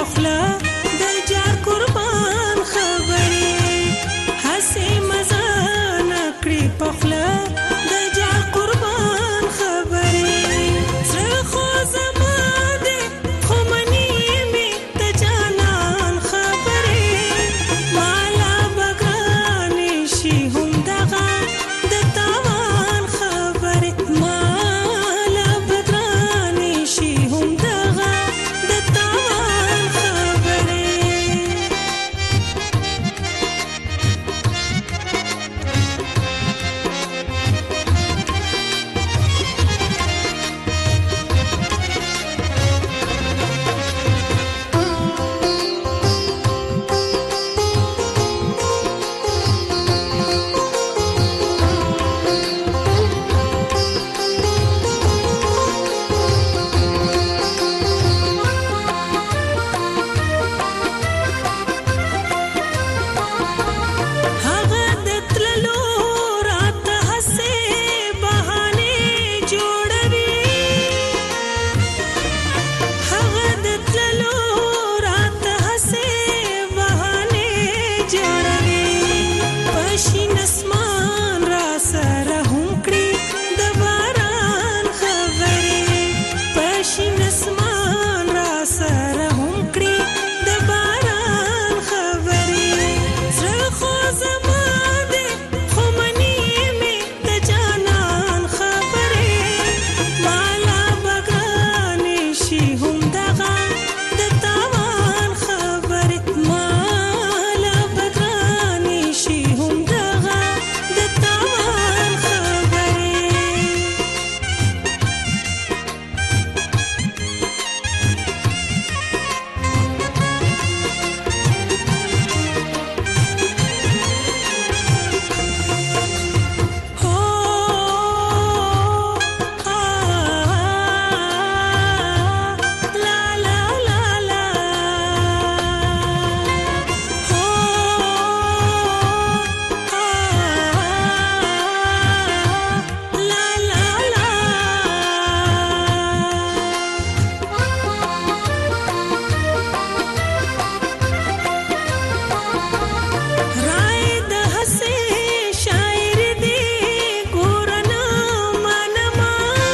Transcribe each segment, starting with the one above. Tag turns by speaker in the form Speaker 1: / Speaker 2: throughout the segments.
Speaker 1: پخلا د جار قربان خبرې هسې مزه نکړي پخلا د جار قربان خبرې زړه خو زما دی خو منې مې د جانان خبرې مالا بګرانې شي هم دغه د تاوان خبرې مالا بګرانې شي هم دغه د تاوان خبرې هغه د تللو راته هسې بهانې جوړوي هغه د تللو راته هسې بهانې جوړوي په شین اسمان را سره هم کړي د باران خبرې په شین اسمان را سره هم کړي د باران خبرې زړه خو زما دی خو منې مې د جانان خبرې مالا بګرانې شي هم دغه د تاوان خبرې مالا بګرانې شي هم دغه د تاوان خبرې هو لا لا لا لا هو لا لا لا رای د هسې شاعر دی ګورنه منما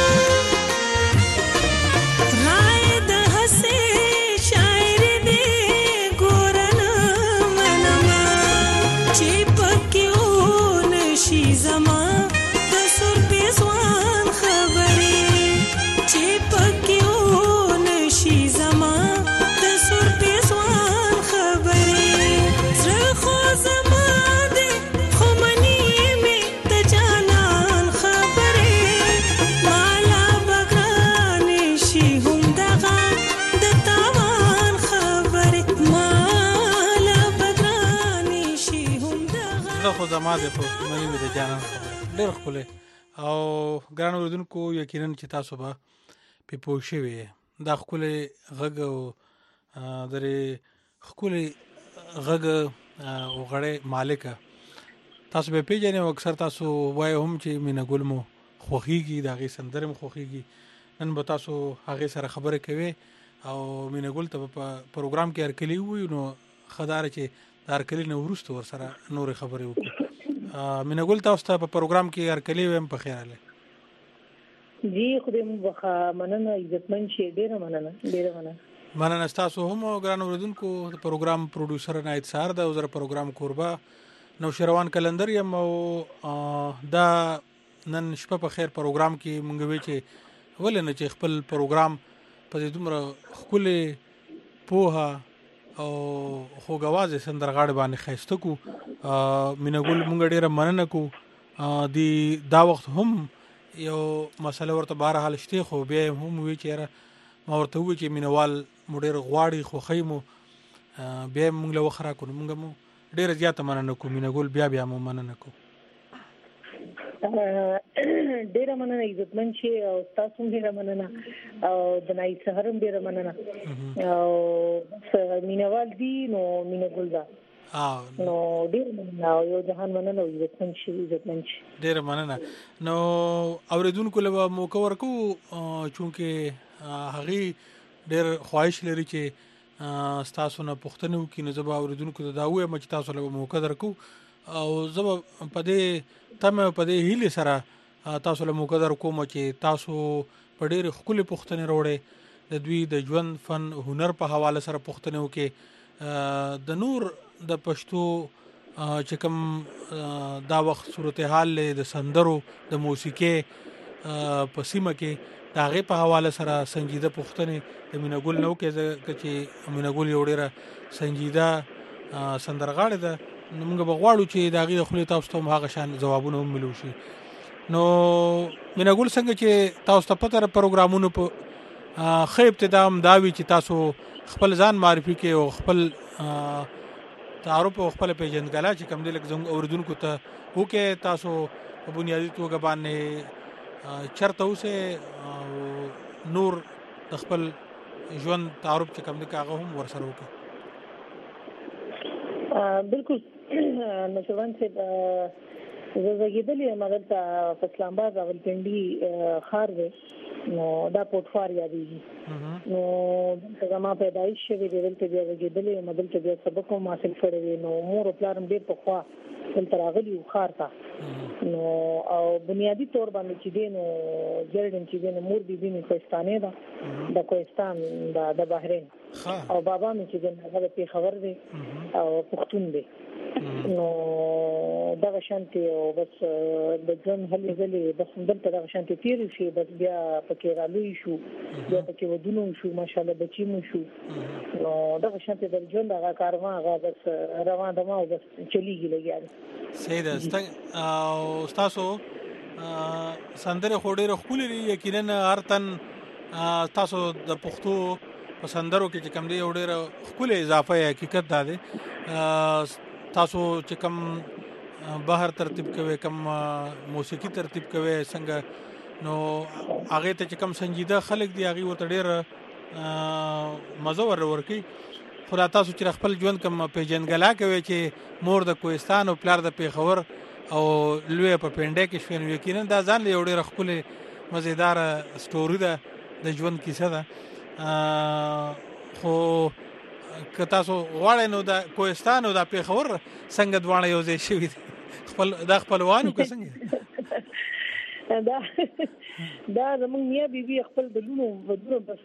Speaker 1: رای د هسې شاعر دی ګورنه منما چې پکې ونشي زما د سر پیزوان خبرې چې پکې ونشي زما د سر پیزوان خبرې زړه خو زما دی خو منې مې د جانان خبرې مالا بګرانې شي هم دغه د تاوان خبرې مالا بګرانې شي هم دغه
Speaker 2: زړه خو زما دی خو منې مې د جانان خبره ډېر ښکلی او ګران اورېدونکو یقینا چې تاسو به پې پوه شوي یې. دا ښکلی غږ او درې ښکلی غږ او غړی مالکه تاسو به پیژنئ او اکثر تاسو وایي هم چې مینه ګل مو خوښیږي د هغې سندرې مو خوښیږي نن به تاسو هغې سره خبرې کوئ او مینه ګل ته به په پروګرام کې هرکلي ووایو نو ښه دا چې د هرکلي نه وروسته ورسره نورې خبرې وکړو. مینه ګل تاسو ته په پروګرام کې هرکلي ویم په خیر راغلی.
Speaker 3: جی خدای مو بخا مننه عزتمن شي ډیره مننه
Speaker 2: مننه ستاسو هم ګران اوریدونکو د پروګرام پروډوسر عنایت سار د وزر پروګرام کوربه نوشروان کلندر یم او دا نن شپه په خیر پروګرام کې مونږ وی چې ولې نه چې خپل پروګرام په دې دومره ښکلې پوهه او خوږواز سندرغاړي باندې ښایسته کو مینه ګل مونږ ډیره مننه کو دی دا وخت هم یو مسله ورته بهر حال شته خو بیا هم وی چې ما ورته وی چې مینوال مو ډیر غواړي خو خیمو بیا مونږ له وخره کو مونږ مو ډیر زیاته مننه کو مینه ګل بیا مو مننه کو
Speaker 3: ډیره مننه عزتمن شي او تاسو هم ډیره مننه او د نای سهرم ډیره مننه او مینوال دی نو مینه ګل دا نو ډیر مننه او یو جهان مننه او عزتمن شي
Speaker 2: ډیر مننه نو اوریدونکو له مو کور کو چونکه هغه ډیر خواهش لري چې تاسو نه پوښتنه وکړي نو زه به اوریدونکو ته دا وایم چې تاسو له موقع درکو او زه به په دې تمه په دې هیله سره تاسو له موقع درکوم چې تاسو په ډېر خپل پوښتنه وروړي د دوی د ژوند فن هنر په حواله سره پوښتنه وکړي د نور د پښتو چې کوم دا وخت صورتحال له د سندرو د موسیقي په سیمه کې دا غي په حواله سره سنجیده پوښتنه د مینګول نو کې چې مینګول یو ډیره سنجیده سندرغاړي ده نو موږ بغواړو چې دا غي خپل تاسو ته هغه شان جوابونه هم ملو شي نو مینګول څنګه چې تاسو ته پته پروګرامونو په خې ابتدام داوي چې تاسو خپل ځان معرفي کې او خپل تعارف او خپل پیژندګلا چې کوم د لک زموږ اوردونکو ته وکي تاسو په بنیادی توګه باندې چرته اوسه نور د خپل ژوند تعارف چې کوم د کاغه هم ورسره وکي
Speaker 3: بالکل نشوان چې زګیدلې مګر ته اسلام آباد راولپنډي خار دی نو دا پورتفار یادېږي نو زما پیدایش شوی دی دلته بیا زګیدلې مګر ته بیا سبق هم حاصل کړی نو مور پلان ډېر په خوا دلته راغلی خار ته نو او بنیادی طور باندې چې دی نو جردن چې دی نو مور بي بي کوهستاني ده د کوهستان د بحرین او بابا مې چې دی هغه په خبر دی او پښتون دی نو دا شانتي او بس د ځن هلي غلي بس دلته دا شانتي تیر شي بس بیا پکې رالوي شو بیا پکې ودونو شو ماشاءالله بچی مو شو نو دا شانتي د ژوند هغه کاروان هغه بس روان دمه او بس چلیږي لګیږي
Speaker 2: سید او تاسو سندره خوډېره خولري یقینا هرتن تاسو د پښتو په سندرو کې چې کوم دی وړه خپل اضافه حقیقت دا دی تاسو چې کوم بهر ترتیب کوي کوم موسیقي ترتیب کوي څنګه نو هغه ته چې کوم سنجیده خلک دی هغه ورته ډېر مزه ورورکی خدا تاسو چې خپل ژوند کوم پیژنګلا کوي چې مور د کوهستان او پلار د پیښور او لوی په پنده کې شوی یقینا دا ځان له ډېر خپل مزیدار سټوري ده د ژوند کیسه ده خو که تاسو غواړئ نو د کوهستان او د پیښور څنګه دوانه یو ځای شوي خپل د خپلوانو که څنګه
Speaker 3: دا زمونږ میا بیبي خپل د لونو ودونو بس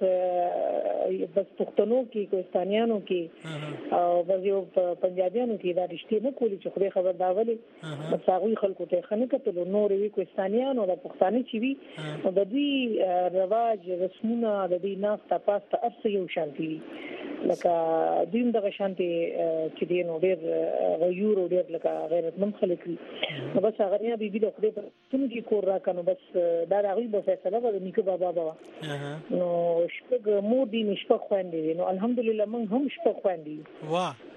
Speaker 3: پښتنو کې کوهستانیانو کې او بس یو پنجابیانو کې دا رښتیا نه کولی چې خو خبر دا ولي بس هغه خلکو ته خنه کتل نور وی کوهستانیانو د پښتانه چې وی او د دې رواج رسمونه د دې ناستا پاستا ارسه یو شانتي لکه دین دغه شانتي چې دی نو ډېر غیور او ډېر لکه غیرتمن خلک نو بس هغه نه بیبي د خپل څنګه کور راکنو بس دا هغه به فیصله وکړي نیکه بابا نو شپږ مور دي نشپږ خويندې نو الحمدلله موږ هم شپږ خويندې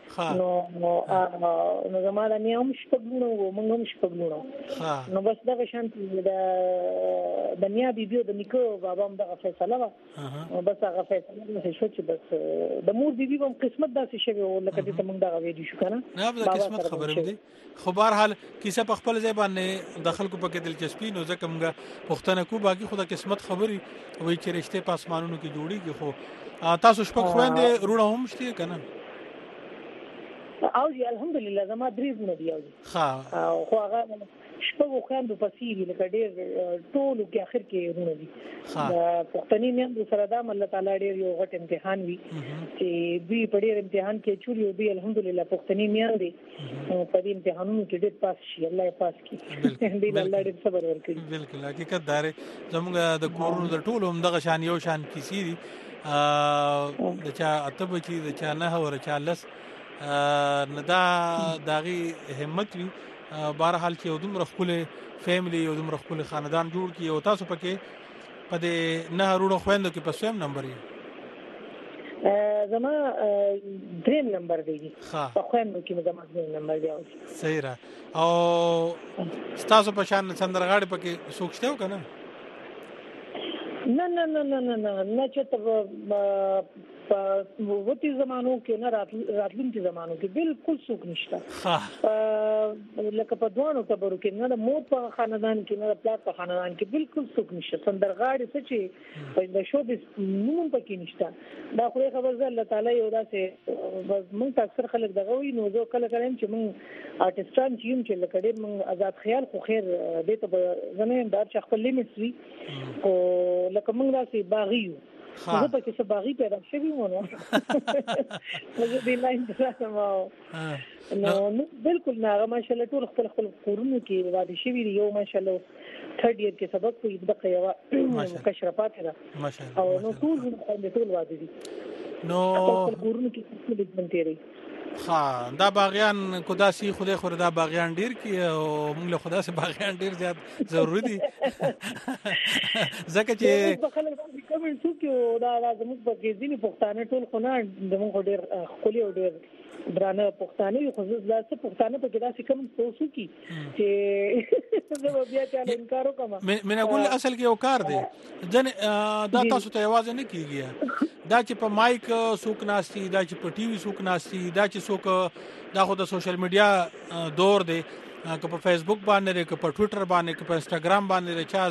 Speaker 3: واه نو زموږ نه هم شپږ نو موږ هم شپږ نو بس دغه شانتي د دنیا بیبي د نیکه بابا هم دغه فیصله وکړه بس هغه فیصله شو چې بس د مور بیبي هم قسمت داسې شوی او لکه دې موږ دغه ویډیو شو کنه
Speaker 2: نه به قسمت خبره دي خو بهر حال کیسه په خپل ځای باندې د خلکو په کې دلچسپي نو ځکه موږ پښتنه کو باقي خو د قسمت خبري وای چې رښتې په اسمانونو کې جوړیږي خو تاسو شپږ خويندې رونه هم شته کنه
Speaker 3: او جی الحمدلله زما درې نه دی او خو هغه شپږ خويندو پسې لکه ډېر ټول کې اخر کې رونه دي پښتني مې سره دا الله تعالی ډېر یو غټ امتحان وی چې دوی په ډېر امتحان کې چوري او دوی الحمدلله پښتني مې دي په دې امتحانونو کې ډېر پاس شي الله یې پاس کړي دې الله دې صبر ورکړي
Speaker 2: بالکل حقیقت دار زموږ د کورونو د ټولو هم دغه شان یو شان کیسې دي د چا اتب چې د چا نه ور چا لس ندا داغي همت وی بهرحال چې یو دومره خپل فیملی یو دومره خپل خاندان جوړ کی او تاسو پکې په دې نه رونو خويندو کې په سویم نمبر یې
Speaker 3: زما دریم نمبر دی په خويندو کې زما دریم نمبر دی
Speaker 2: صحیح را او تاسو په شان سندرغاړي پکې سوچته کنه
Speaker 3: نه چې ته وتی زمانو کې نه راتلونکي زمانو کې بالکل څوک نشته لکه په دوانو خبرو کې نه د موت په خاندان کې نه د پلار په خاندان کې بالکل څوک نشته سندرغاړي څه چې د شو د نوم پکې نشته دا خو خبر زه الله تعالی یو داسې موږ اکثر خلک دغه وي نو زه کله کله چې موږ آرټستان چې یم چې لکه ډېر موږ آزاد خیال خو خیر دې ته زنه دا چې خپل لیمټس وي او لکه موږ داسې باغی یو زه پکې څه باغی پیدا شوی مونږ زه دې لاین ته نو بالکل نه ماشاءالله ټول خپل کورونو کې واده شوی یو ماشاءالله ثرد ایئر کې سبق کوي د قیوا کشرفات ده او نو ټول واده دي
Speaker 2: نو
Speaker 3: کورونو کې څه دې منتيري
Speaker 2: دا باغیان کو داسي خدای خور دا باغیان ډیر کی او موږ له خدا سره باغیان ډیر زیات ضروری دي ځکه چې
Speaker 3: خلک کومنټ وکړي دا زموږ په کې ځینې پښتانه ټول خو نه زموږ ډیر خولي او ډیر درانه پښتانه خو زړه پښتانه په کې داسې کوم څه کی چې زه بیا ته انکار وکم
Speaker 2: مینه ګل اصل کې یو کار دی ځنه دا تاسو ته आवाज نه کیږي دا چې په مایک سوک ناشتي دا چې په ټي وي سوک ناشتي دا چې سوک دا خو د سوشل میډیا دور دی که په فیسبوک باندې که په ټوئیټر باندې که په انستګرام باندې چا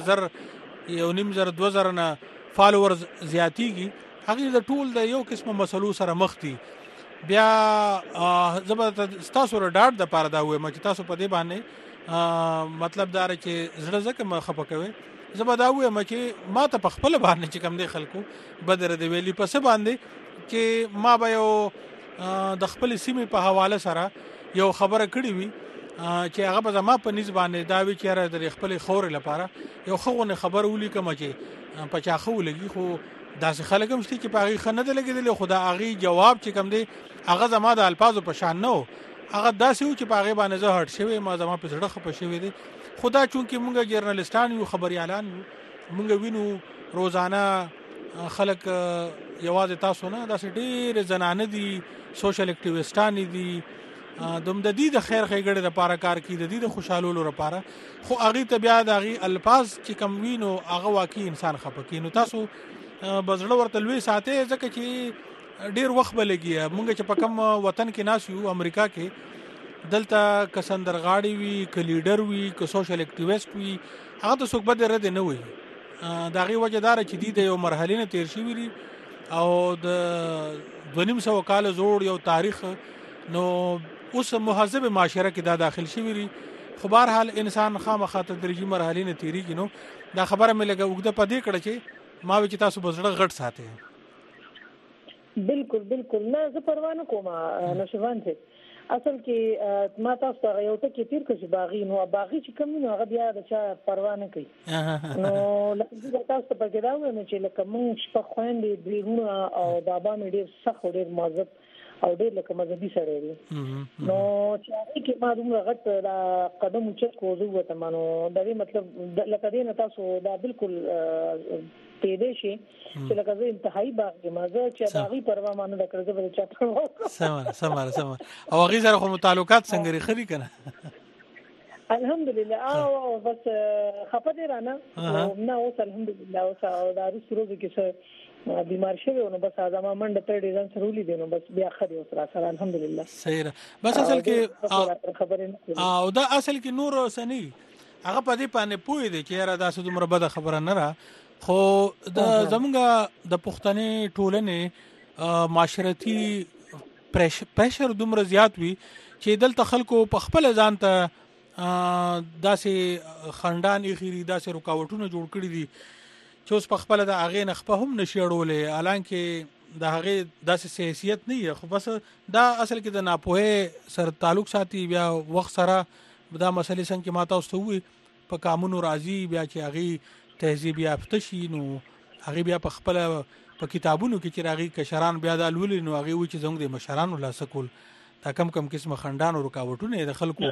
Speaker 2: 1.5 2,000 نه فالوورز زیاتیږي هغه د ټول د یو قسمه مسلو سره مخ دي بیا زبر تاسو ور ډاټ د پاره دا وې مچ تاسو په دې باندې مطلب دا چې زړه زکه مخه کوي زبر دا وې مچ ما ته په خپل باندې چې کم دي خلکو بدر دی ویلي پس باندې چې ما به یو د خپل سیمې په حواله سره یو خبره کړې وي چې هغه به ما په نسبت باندې دا وی چې را د خپل خور لپاره یو خوونه خبر ولي کوم چې په چا خو لګي خو داسې خلک هم شته چې په هغه خنه ده لګیدل خدا هغه جواب چې کم دی هغه زما د الفاظو په شان نه هغه داسې و چې په هغه باندې زه هټ شوی ما زما په زړه خپه شوی دی خدا چونکه مونږ جرنالستان یو خبريالان مونږ وینو روزانه خلک یوازې تاسو نه داسې ډېر زنانه دي سوشل اکټیویستان دي د دې د خیر خیګړې لپاره کار کوي د دې د خوشحالولو لپاره خو هغه ته بیا د هغه الفاظ چې کم وینو هغه واقعي انسان خپه کینو تاسو بزړه ورته لوي ساته ځکه چې ډیر وخت بلګي مونږ چې په کوم وطن کې ناس یو امریکا کې دلته کسندرغاړي وي ک لیډر وي ک سوشل اکټیویست وي هغه ته څوک بده رد نه وي دا غي وجدار چې دې د یو مرحله نه تیر شي وي او د 200 کال زوړ یو تاریخ نو اوس مهذب معاشره کې دا داخل شي وي خو بهر حال انسان خامخا تدریجي مرحله نه تیریږي نو دا خبره مې لګه وګړه پدې کړه چې ما وی چې تاسو بزړه غټ ساتي
Speaker 3: بالکل نه زه پروا نه کوم نشوان چې اصل کې ما تاسو ته یو ټکی تیر کړی باغی نو باغی چې کوم نو هغه بیا د چا پروا نه کوي نو لکه تاسو په کې دا وایي چې لکه مونږ شپه خويندې دیونه او بابا مې ډېر سخت ډېر مذهب او ډېر لکه مذهبي سره دی نو چې هغه کې ما دومره غټ قدم اوچت کوو وته مانو دا مطلب لکه دې نه تاسو دا بالکل پیدا شي چې لکه زه انتهایی باغ ما زه چې باغی پروا مانه د کړځه بل چا
Speaker 2: سم او هغه سره خو تعلقات څنګه لري کنه
Speaker 3: الحمدلله او بس خپه دي رانه نو اوس الحمدلله اوس دا روزو کې څه بیمار شوی نو بس ازما منډه ته ډیزاین سرولې دي نو بس بیا خدي اوس را سره الحمدلله
Speaker 2: صحیح بس اصل کې او دا اصل کې نور سني هغه په دې باندې پوي دي چې را داسې دومره بده خبره نه را خو د زمونږه د پښتنې ټولنې معاشرتي پریشر دومره زیات وي چې دلته خلکو په خپل ځان ته داسې خندان اخیری داسې رکاوټونه جوړ کړی دي چې اوس په خپل د اغه نه خپه هم نشړولې الانکه د هغه داسې سیاست نه وي خو بس دا اصل کې د ناپوهه سره تعلق ساتي بیا وخت سره دا مسلې څنګه ماته واستوي په قانون راضي بیا چې هغه تهذیب یافته شي نو هغه بیا په خپل په کتابونو کې چې هغه کشران بیا د لول نو هغه و چې زموږ د مشرانو لا سکول دا کم قسمه خندان او رکاوټونه د خلکو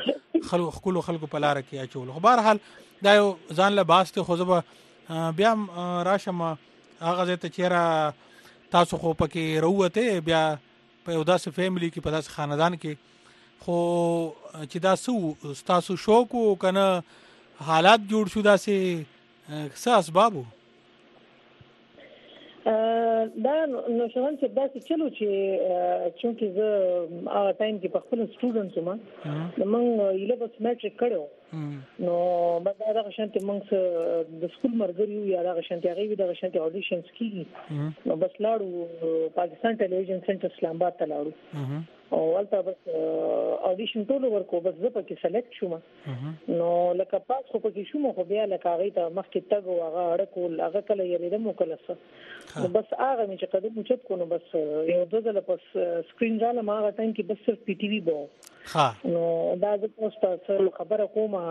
Speaker 2: په لار کې اچول خو بهر حال دا یو ځان له باسته خو زبا بیا راشم هغه ته چیرې تاسو خو پکې وروته بیا په یو داسې فیملی کې په داسې خاندان کې خو چې دا تاسو شوق کنه حالات جوړ شو داسې څه اسبابو
Speaker 3: دا نو شوان چې دا چې چلو چې چونکی زه هغه ټایم کې په خپل سټوډنټس ما موږ یله بس میټریک کړو نو بعد هغه شانتي موږ د سکول مرګري یا هغه شانتي هغه د شانتي اډیشنز کیږي نو بس لاړو پاکستان ټلویزیون سنټر اسلام آباد ته لاړو او ولته بس اډیشن ټول ورکو بس زه پکې سلیکټ شوم نو لکه پاس خو پکې شوم خو بیا لکه هغه ته مخکې تګ او هغه اړکول هغه کله یریدم او کله څه نو بس هغه مې چې قدم چت کو نو بس یو ځل په سکرین رااله ما هغه ټایم کې بس صرف پی ټی وی بو نو دا د پوسټ خبره کومه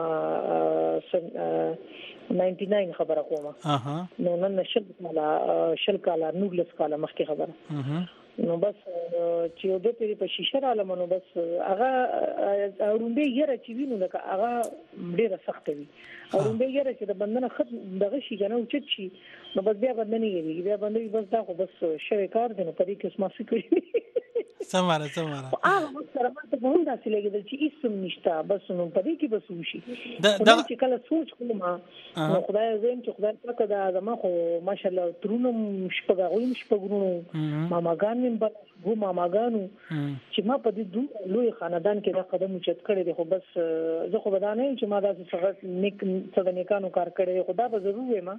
Speaker 3: 99 خبره کومه نو نن شل کاله نوګلس کاله مخکې خبره نو بس چې یو د پیری په شیشه را لمنو بس هغه اورونده یره چې وینو لکه هغه ډیره سخت وي اورونده یره چې د بندنه خد دغه شي کنه او چې شي نو بس بیا بندنه یې بیا بندوي بس دا خو بس شوی کار دی نو په دې کې اسما فکر
Speaker 2: سماره
Speaker 3: هغه سره ماته په هم داسې لګیدل چې هیڅ نشته بس نو په دې کې بس وشي دا چې کله سوچ کوم نو خدای زم چې خدای پاک دا زما خو ماشاءالله ترونم شپږوي شپږونو ماماګان من بل ماماګانو چې ما په دې لوی خاندان کې دا قدم چت کړی دی خو بس زه خو بدانه چې ما داسې څنګه نیک څنګه نیکانو کار کړی خدا به ضرور وي ما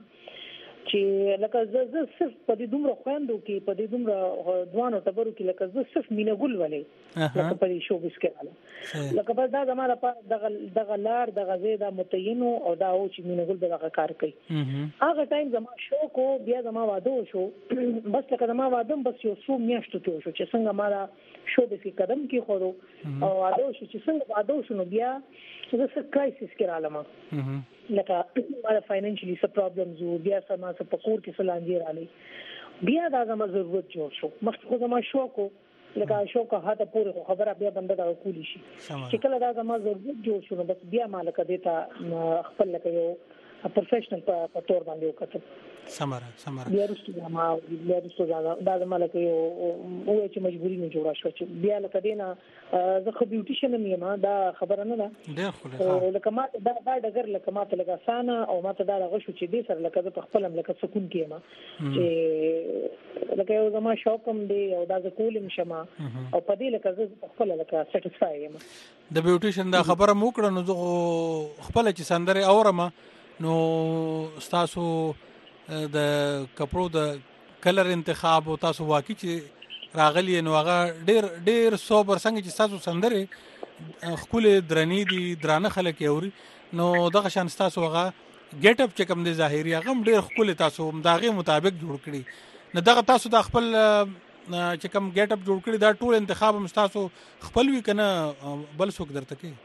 Speaker 3: چې لکه زه صرف په دې دومره خويندو کې په دې دومره دوانو تبرو کې لکه زه صرف مینګول ولې لکه په دې شو بس کې لکه بس دا زماره په دغه لار دغه زیاده متینو او دا او چې مینګول دغه کار کوي هغه ټایم زما شو کو بیا زما واده شو بس لکه زما واده بس یو څو میاشتو کې شو چې څنګه ما شو د قدم کې خورو او واده شو چې څنګه واده شو نو بیا زه څه کرایسس کې رالم لکه مالا فاینانشلی څه پرابلمز وو بیا سما څه پکور کې سلانجی رالي بیا دا زما ضرورت جوړ شو مخکې خو زما شوق لکه شوق هاته پورې خبره بیا بنده دا کولی شي چې کله دا زما ضرورت جوړ شو نو بس بیا مال کده ته خپل لکه یو پروفیشنل په تور باندې وکړم
Speaker 2: سماره
Speaker 3: بیا رسو دا مالک یو او چې مجبوری نه جوړه شو چې بیا لکه دینه زه خو بیوټیشن یم دا خبره نه ده
Speaker 2: ډېر خو
Speaker 3: لکه ما دا ډګر لکه ما ته لکه سانه او ما ته دا غشو چې دې سره لکه په خپل لکه سکون کېما چې لکه یو زما شوقم دی او دا ز کولم شمه او په دې لکه زه خپل لکه سټیسفای یم
Speaker 2: د بیوټیشن دا خبره مو کړه نو زه خپل چې سندره اورم نو تاسو د کپړو د کلر انتخاب او تاسو واقعي چې راغلی نو هغه ډېر صبر څنګه چې تاسو سندره خپل درنی دي درانه خلک یوري نو دغه شان تاسو هغه ګیټ اپ چې کوم دي ظاهري هغه ډېر خپل تاسو داغه مطابق جوړ کړی نو دغه تاسو د خپل چې کوم ګیټ اپ جوړ کړی دا ټول انتخاب هم تاسو خپل وی کنه بل څوک درته کوي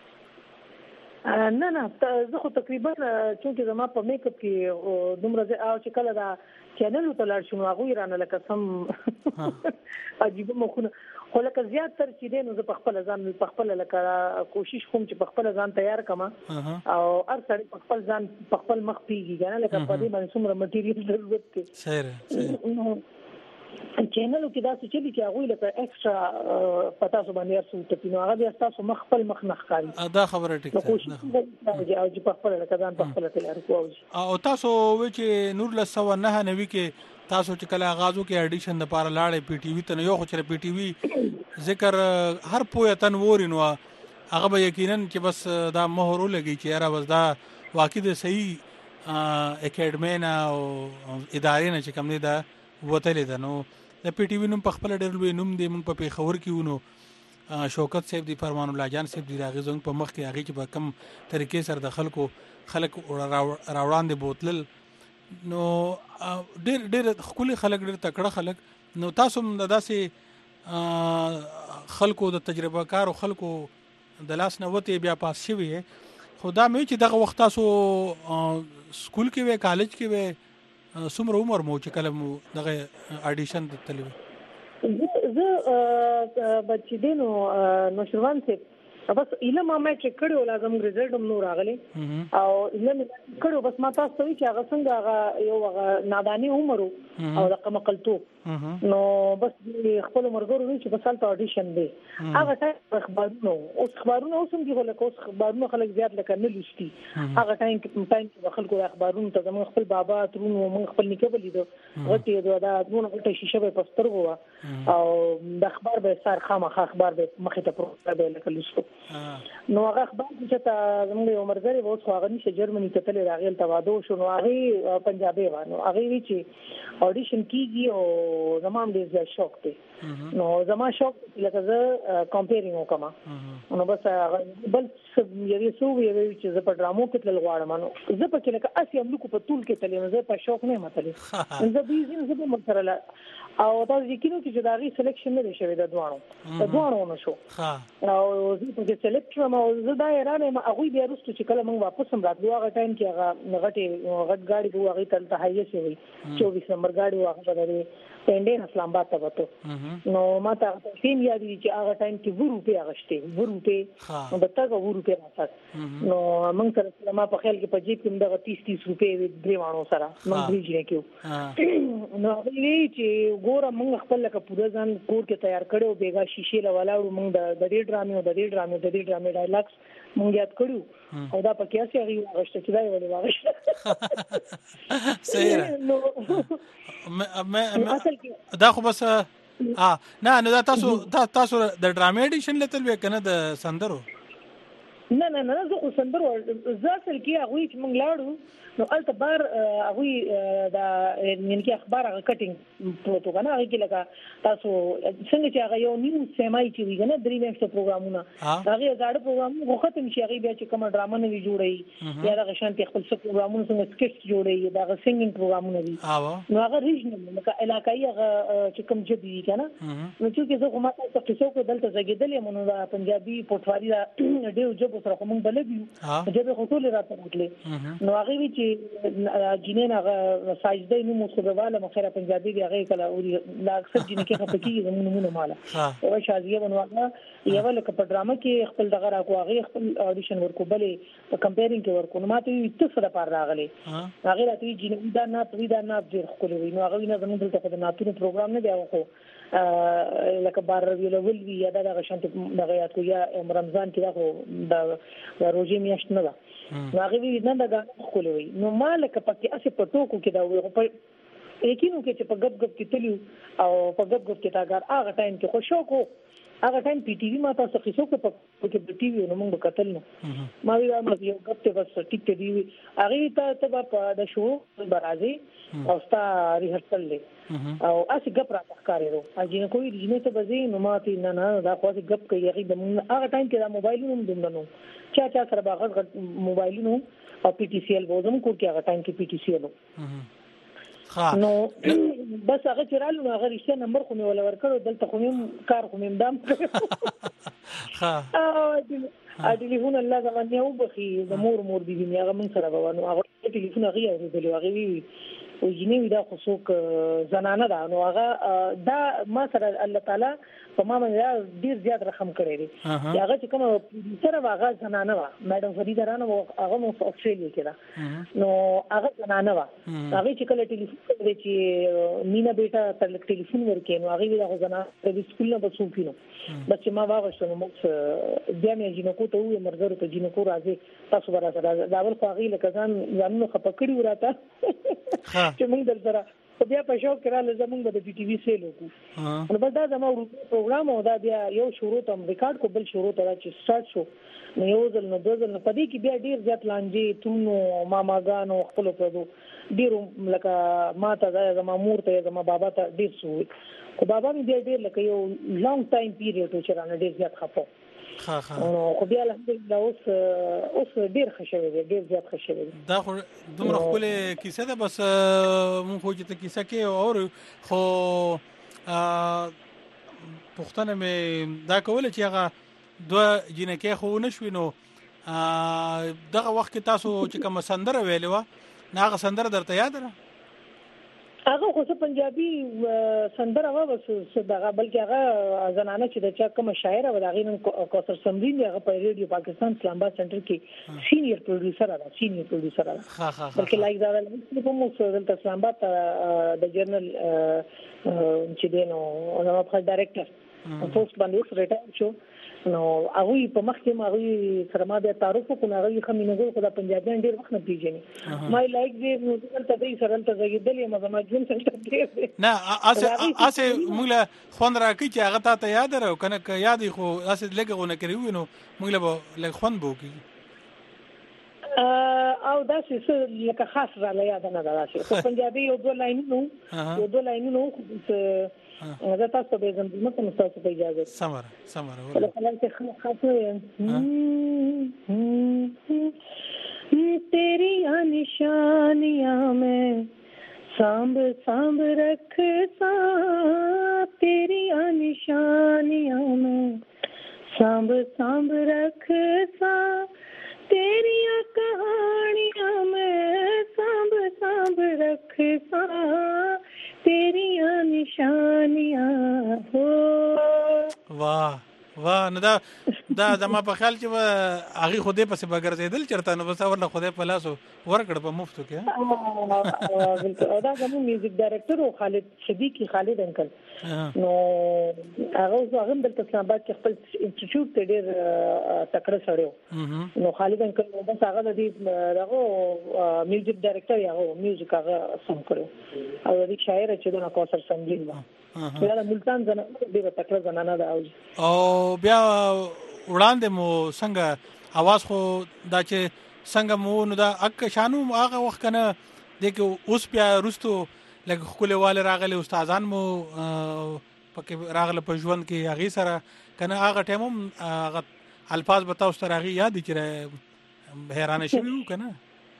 Speaker 3: نه زه خو تقریبا چې زما په میک اپ کې دومره او چې کله دا چینل ته لاړ شم هغه رانه لکه سم عجیب مخونه خو لکه زیات تر چې دین زه په خپل ځان په خپل لکه کوشش کوم چې په خپل ځان تیار کما او هر څړي په خپل ځان په خپل مخ پیږي کنه لکه په دې باندې څومره مټیریل ضرورت دی
Speaker 2: صحیح
Speaker 3: چینلو کې دا څه چې کې هغه لپاره ایکسترا پتا سو باندې ارسو ته نو هغه بیا تاسو مخ نخ کاری
Speaker 2: دا خبره ټیک ده
Speaker 3: او چې په خپل لکه ځان په خپل تیار کوو
Speaker 2: او تاسو و چې نور له 990 کې تاسو چې کله آغازو کې اډیشن د پاره لاړې پی ټی وی ته یو خو چې پی ټی وی ذکر هر پوهه تن وورینو هغه به یقینا چې بس دا مهر لګي چې یاره بس دا واقعي د صحیح اکیډمي نه او ادارې نه چې کوم نه دا وته لیدل نو د پی ټی وی نوم په خپل ډېر لوی نوم دی مونږ په پیښور کې ونو شوکت صاحب دی فرمان الله جان صاحب دی راغی زنګ په مخ کې هغه چې په کم طریقې سره د خلک راوړان دي بوتل نو ډېر خولي خلک ډېر تکړه خلک نو تاسو د داسې خلکو د تجربه کار او خلکو د لاس نه وته بیا پاس شوی خدا مې چې دغه وخت تاسو سکول کې وې کالج کې وې څومره عمر مو چې کله مو دغه اډیشن تللی
Speaker 3: زه بچی دینو نوشروان څخه بس علم ما چې کړو لازم رزلټ هم نور راغلی او علم کړو بس ما تاسو ته چې هغه څنګه هغه یو هغه نادانی عمر او د قمقلتو نو بس خپل مرګورو چې په سالته اډیشن دی هغه ټایم خبرونه اوس هم دی ولکه اوس خبرونه خلک زیات لکه نه لشتي هغه ټایم کې خلکو خبرونه ته زموږ خپل بابا ترونو موږ خپل نیکه ولیدو غټي دا دونه غټه شیشه په پستر وو او د اخبار به سار خامخ اخبار به مخه ته پروګرام به لکه لشتو نو هغه اخبار چې ته زموږ عمرګری وو خو هغه نشه جرمني ته تل راغل توادو شو نو هغه پنجابي وانه هغه وی چې اډیشن کیږي او زمام دې زیات شوق دی نو زما شوق لکه زه کمپیرینګ وکم نو بس بل یوه سو یوه چې زه په ډرامو کې تل غواړم نو زه په کې لکه اسی املوک په طول کې تل زه په شوق نه متلې زه بیزین زه په مطلب او تاسو یقینو چې دا غي سلیکشن نه شوی د دوانو نو شو او زه په سلیکټ شوم او زه دا ایران ما هغه بیا رسټ چې کله موږ واپس هم راتلو هغه ټایم کې هغه غټ گاډي وو هغه تل ته هایې شوی 24 نمبر گاډي واغه درې پندې اسلام آباد ته وته نو ما ته سیم یادی چې هغه ټایم کې 2 روپیا غشته 2 روپیا نو د تاګه 2 روپیا راځه نو موږ سره ما په خیال کې په جیب کې دغه 30 روپیا درې وانو سره موږ بریج نه کېو نو وی چې ګوره موږ خپل لکه پوره ځان کور کې تیار کړو بیګا شیشه لولاړو موږ د دې ډرامې ډایلاګز موږ یاد کړو او دا پکې اسې هغه غشته چې دا ولې واغشته
Speaker 2: صحیح دا خو بس نه دا تاسو د ډرامې ایډیشن لته وې کنه د سندرو
Speaker 3: نه زه خو سندرو ځکه کې هغه چې موږ لاړو نو الته بار هغه دا یعنی کې اخبار هغه کټینګ پروتو کنه هغه کې لګا تاسو څنګه چې هغه یو نیو سیمای چې ویګنه درې میاشتې پروګرامونه هغه زاړه پروګرام خو ختم شي هغه بیا چې کوم ډرامه نه وی جوړي یا هغه شانتي خپل څه پروګرامونه څنګه سکیټس جوړي دا هغه سنگینګ پروګرامونه دي نو هغه ریجنل لکه علاقايي هغه چې کوم جدي کنه نو چې زه کومه تاسو څه څه دلته زګیدلې مونږ دا پنجابي پټواري دا ډېر جوب سره کوم بلګیو چې به خطول راته وکړي نو هغه وی چې جنین هغه ساجده نو مصبواله مخره پنجابي دی هغه کله لا اکثر جن کې خپکیږي زمونږ مالا او شازیه بنواغه یو لکه په ډرامه کې خپل دغه راکو هغه خپل اډیشن ورکو بلې په کمپیرینګ کې ورکو نو ماته ته سره پار راغلي هغه راته جن دا نه ډیر خپل وي نو هغه نه زمونږ دلته د ناتونو پروګرام نه دی هغه لکه بار ویلول وی یا دغه شانت دغه یاد کو یا رمضان کې دا روزي میاشت نه ده نو هغه وی نه دا خولوي نو مالک پکې اسې پټوکو کې دا وي په یقینو کې چې په غب کې تلیو او په غب کې تاګار هغه ټایم کې خوشو کو هغه ټایم پی ټی وی ما تاسو خصو په کې ټي وی نو موږ قتل نو ما وی ما یو غب ته بس ټیک ته دی هغه ته په د شو برازي او ستا ریهرسل له او اسی غب را تخکارې رو اجینه کوئی رجنه ته بزي نو ماتي نه دا خو غب کوي هغه د هغه ټایم کې دا موبایلونو دومره نو چا سره باغ موبایلونو او پی ټی سی ال وزم کو کې هغه ټایم کې پی ټی سی ال نو بس هغه چرالو هغه رښتیا نمبر خو مې ولا ورکړو دلته خو مې کار خو مې دام ا ټلیفون الله زمانه او بخي د مور دي هغه من سره وانه هغه ټلیفون هغه ورته هغه وی او جنې دا خو څوک زنانه ده نو هغه دا ما سره الله تعالی په ما باندې ډیر زیات رقم کړی دی هغه چې کوم سره هغه زنانه وا میډم فریده رانه هغه مو استرالیا کې ده نو هغه زنانه وا هغه چې کله ټلیفون کوي چې مینا بیٹا تل ټلیفون ورکې نو هغه دا زنانه د سکول نه بسو کینو بس چې ما واغښتم نو بیا مې جنکو ته وې مرګرو ته جنکو راځي تاسو برابر دا ول خو هغه لکه ځان خپکړی وراته چې موږ دلته بیا په شو کړه زمونږ د پی ټی وی سیل وکړو نو بل دا زموږ پروګرام او دا بیا یو شروع ته ریکارډ کو بل شروع ته چې سٹارټ شو نو یو ځل نو دوه ځل نو پدې کې بیا ډیر ځات لانجې تونو ماماګانو خپل پردو ډیر لکه ماته دا زموږ مور ته زموږ بابا ته ډیر سو کو بابا مې بیا ډیر لکه یو لانګ ټایم پیریډ چې رانه ډیر ځات خپو نو خو بیا الحمدلله اوس ډیر خوشاله دي ډیر زیات خوشاله دي
Speaker 2: دا خو دومره خپل کیسه ده بس مونږ خو چې کیسه کې او خو پښتنه مې دا کوله چې هغه دوه جنکه خو نشوي نو دغه وخت تاسو چې کوم سندره ویلو نه هغه سندره درته یاد ده
Speaker 3: هغه خو پنجابي سندره و بس دغه بلکې هغه زنانه چې د چا کوم شاعر و دغه نن کوثر سمرین هغه په ریډیو پاکستان اسلام آباد سنټر کې سینیئر پروډوسر ده بلکې لایک دا په مو د اسلام آباد د جرنل چې دینو او په ډایرکټر پوسټ باندې ریټایر شو نو هغه په مخکې هغه سره ما د تعارف کو نه هغه خمینګو خو د پنجابیان ډیر وخت نه پیژني ما لایک دې نو دلته دې سره تل زګیدلې ما زما جون څنګه ډیر
Speaker 2: نه اسه موږ خوند راکې چې هغه ته یاد راو کنه که یاد خو اسه لګونه کړو نو موږ له لګ خوند بو کی
Speaker 3: او دا څه لکه خاص را یاد نه راځي خو پنجابي یو دوه لاینونو زه تاسو به زم نو کوم تاسو په اجازه
Speaker 2: سمره
Speaker 3: ولا خلک خاصه तेरी निशानियां में सांभ सांभ रख सा तेरी निशानियां में सांभ सांभ रख सा तेरी कहानियां में सांभ सांभ रख सा तेरी निशानियां हो
Speaker 2: वाह نو دا زما په خیال چې هغه خوده پسې بغرزیدل چرته نو بس ورله خوده په لاسو ورکړ په مفتو کې
Speaker 3: بالکل دا زمو میوزیک ډایرکټر او خالد صدیقی خالد انکل نو هغه هم د اسلام آباد کې خپل انسټیټیوټ ته ډیر تکړه سړیو نو خالد انکل نو بس هغه د دې میوزیک ډایرکټر هغه میوزیک هغه سم کړو او د شاعر چې د کوثر سمرین دا ملتان زنانه ډیره تکړه زنانه ده
Speaker 2: او بیا وړاندې مو څنګه आवाज خو دا چې څنګه مو نو دا اک شانو هغه وخت کنه د کې اوس بیا رستو لکه خپلواله راغلي استادان مو پکې راغله په ژوند کې هغه سره کنه هغه ټیم هغه الفاظ بتاو ستر هغه یاد چې حیران شوی کنه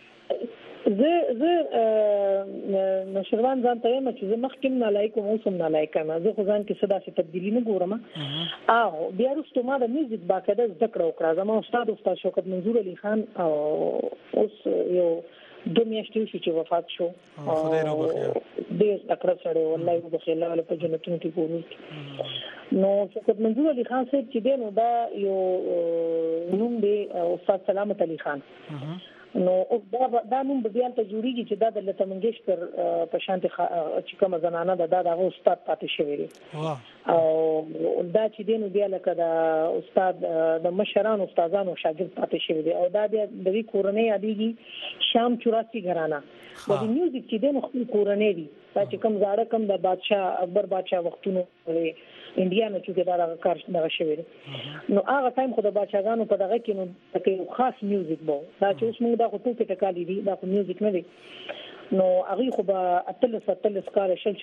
Speaker 3: زه نشروان ځان ته یم چې زه مخکې نه لایک او اوسم نه لایک ما زه خو ځان کې صدا څه تبدیلی نه ګورم او بیا وروسته ما د میوزیک باقاعده زده کړو زما استاد شوکت منظور علي خان او اوس یو 2 میاشتې چې وفات شو ډېر تکړه سره والله په خیر له په جنتونو کې ګورو نو شوکت منظور علي خان صاحب چې دی نو دا یو نوم دی استاد سلامت علي خان نو دا نوم بیا ته جوړیږي چې دا د لتا منګیشکر په شانت چې کوم زنانه دا د استاد پاتې شوی دی او دا چې دینو بیا لکه دا استاد د مشران استادانو شاګرد پاتې شوی دی او دا بیا د وی کورنۍ یادېږي شام 84 غرانا د میوزیک چې دینو خپل کورنۍ دی چې کوم زاړه کوم د بادشاہ اکبر بادشاہ وختونو انډیا نه چې دا کار نه شوی نو هغه ټایم خو د بادشاہانو په دغه کې نو تکي خاص میوزیک بو دا چې اوس موږ دا خو ټوکې ټکالي دي دا خو میوزیک نه دی نو هغه خو به اتل کار شل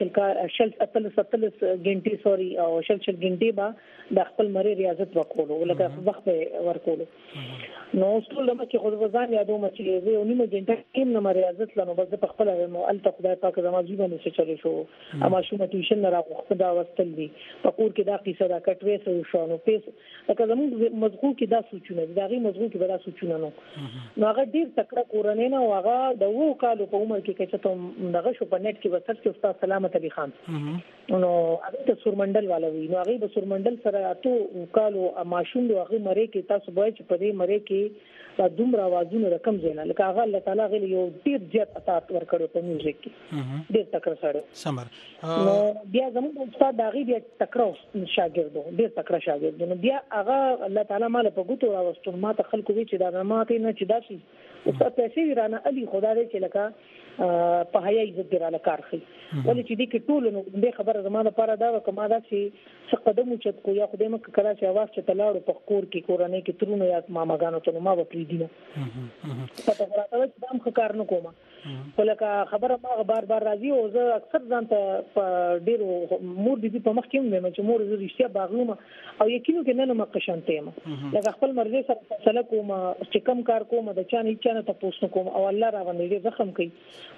Speaker 3: غنټي سوري او شل غنټي با د خپل مری ریاضت وکولو لکه وخت ورکولو نو ټول لمه کې خو ځان یادوم چې زه نیمه غنټه کې نه ریاضت لنو بس په خپل مو الته خدای پاک زما ژوند څه چلی شو اما شومه ټیوشن نه راغوخته دا وستل دي په کور کې دا قصه دا کټوي شو نو پیس لکه زموږ مزغو کې دا سوچونه دا غي مزغو کې دا سوچونه نو هغه ډیر تکړه کورنۍ نه هغه د وو کالو په عمر کې چې ته دغه شو په نت کې وسط کې استاد سلامت علي خان نو هغه د سورمنډل والا وی نو هغه د سورمنډل سره اتو کالو ماشوم د هغه مری کې تاسو وایي چې په دې مری کې دا دومره आवाजونه رقم زینا لکه هغه الله تعالی غلی یو ډیر زیات عطا ورکړو په میوزیک کې ډیر تکړه سره
Speaker 2: سمر
Speaker 3: نو بیا زموږ استاد داغي بیا تکړه شاګرد ډیر تکړه شاګرد نو بیا هغه الله تعالی مال په ګوتو راوستو ما ته خلکو وی چې دا ما ته نه چې داسي استاد پیسې ورانه علي خدای دې چې لکه په هيا عزت دراله کار خي ولې چې دې کې ټول نو به خبره زمانه لپاره دا وکما دا چې قدم چت کو یا خدای مکه کړه چې आवाज چې تلاړو په کور کې کورانه کې ترونه یا ماماګانو ته ما په دینه پته راته چې دام کار نه کوم ولکه خبره ما بار راځي او زه اکثر ځان ته په ډیرو مور دې په مخ کې مې چې مور زه رښتیا باغلم او یقینو کې نه مقشنته ما لکه خپل مرزي سره فیصله کوم چې کم کار کوم د چا نه ته پوښتنه کوم او الله را باندې زخم کوي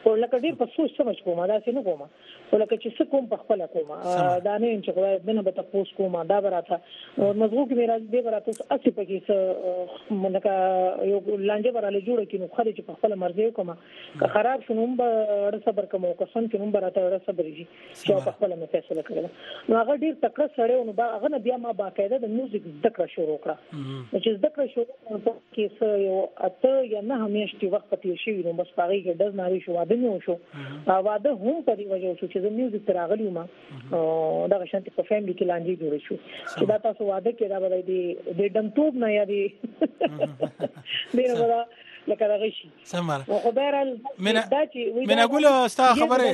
Speaker 3: ولکه ډیر په سوچ سمج کوم دا څه نه کوم ولکه چې څه کوم په خپل کوم دا نه چې خدای دنه به تاسو کوم دا براته او مزغو کې میرا دې براته اسی پکې څه منکه یو لانجه براله جوړ کینو خو چې په خپل مرزي کوم که خراب شنوم به صبر کوم او کسان کې نوم براته صبر شي چې په خپل مې فیصله کړل نو هغه ډیر تکړه سره نو هغه نه بیا ما باقاعده د میوزیک ذکر شروع کړه چې ذکر شروع کې څه یو اته یا نه همیشتي وخت پاتې شي نو بس هغه کې د ناري شو واده نو شو واده هم په دې وجه شو چې د میوزیک تر اغلی ما دا شانتي په فیملی کې لاندې جوړ شو چې دا تاسو واده کې دا ولې د دمتوب نه یادي ډیر ولا لکه راغی شي
Speaker 2: سمره
Speaker 3: خو بهرال دا چې
Speaker 2: من اقول استا خبره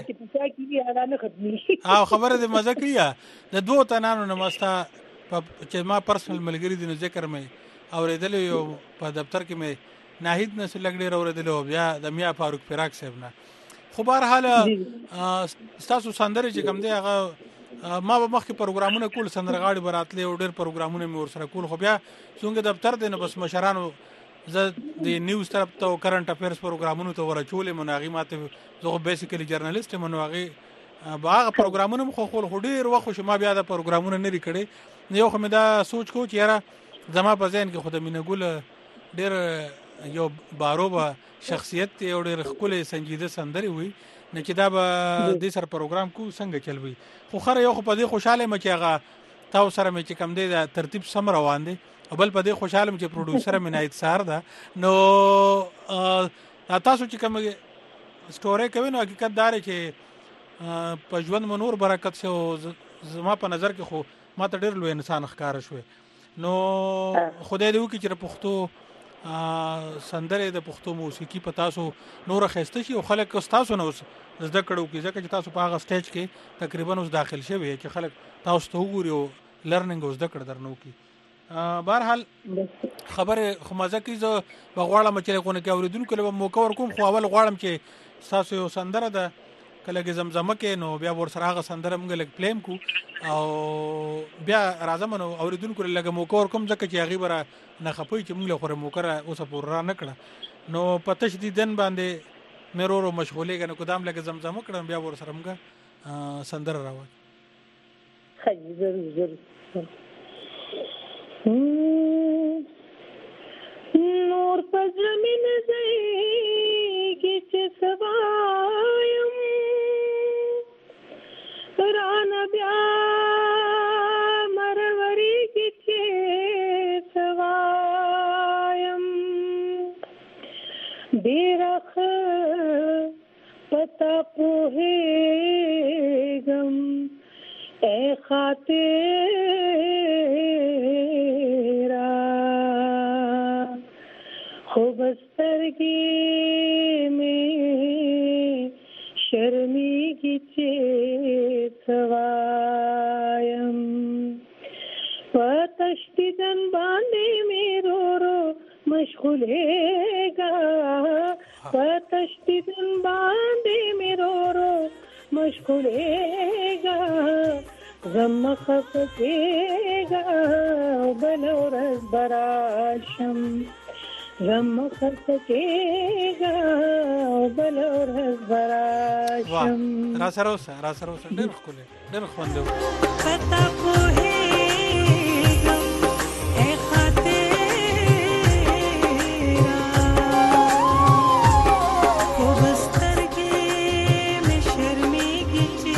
Speaker 2: او خبره د مزه کړیا د دوه تنانو نه مستا چې ما پرسنل ملګری دي نو ذکر مې اوریدل یو په دفتر کې مې ناهید نه لګډې اوریدل او بیا د میا فاروق فراق صاحب نه خو بهر حال تاسو سندره چې کوم دی هغه ما به مخکې پروګرامونه کول سندرغاړي براتلې او ډېر پروګرامونه مې ورسره کول خو بیا څنګه دفتر دی نو بس مشرانو زه د نیوز طرف ته کرنٹ افیرز پروګرامونو ته ورچولې مناغي ماته زه بیسیکلی جرنالست مناغي باغه پروګرامونه مخ خو ډېر وخت شو ما بیا د پروګرامونه نه ریکړې یو خو مې دا سوچ کو چې یاره زما په ذهن کې خو د مینګول ډېر یو باروبه شخصیت ته اور خپل سنجیده سندري وي نه چې دا به د سر پروګرام کو څنګه چلوي خو خره یو په دې خوشاله مې هغه تاسو سره مې چې کم دی د ترتیب سم روان دي او بل په دې خوشاله مې چې پروډوسر مې نایت سار ده نو تاسو چې کوم سټوري کوي نو حقیقت دار چې په ژوند منور برکت شو زما په نظر کې خو ما ته ډېر لوی انسان ښکار شوی نو خدای دې وکړي چې پښتو سندره د پښتو موسیقي په تاسو نور خسته شي او خلک تاسو نو زده کړو کې ځکه چې تاسو په هغه سټیج کې تقریبا اوس داخل شوی چې خلک تاسو ته وګوري او لرننګ اوس زده کړ درنو کې بهر حال خبره خو مزه کې زه بغواړم چې کو نه کې اوریدونکو له موقع ورکوم خو اول غواړم چې تاسو یو سندره ده کله کې زمزمه کې نو بیا ور سره هغه سندره موږ لګ پلیم کو او بیا راځم نو اوریدونکو لګ موقع ورکوم ځکه چې هغه بره نه خپوي چې موږ له خوره موقع اوسه پور را نه کړه نو پته شدیدن باندې مې ورو مشغولې کنه قدام لګ زمزمه کړم بیا ور سره موږ سندره راوړ
Speaker 3: خی ضرور نور پزړه مې نه ځي چې سوایم رانه بیا مروري کې سوایم ډېر پتا پوهېږم اے خاطرہ خوب سترګې مې شرمېږي چې سوایم په تشدیدن باندې مې رو مشغولېږه په تشدیدن باندې مې رو مشغولېږه زم خفقېږه بل ورځ براشم زم خفقېږه بل ورځ براشم
Speaker 2: را سره اوسه ډېر ښکلی ډېر خوندور
Speaker 1: پتا پوهېږم اے خاطرہ خوب سترګې مې شرمېږي چې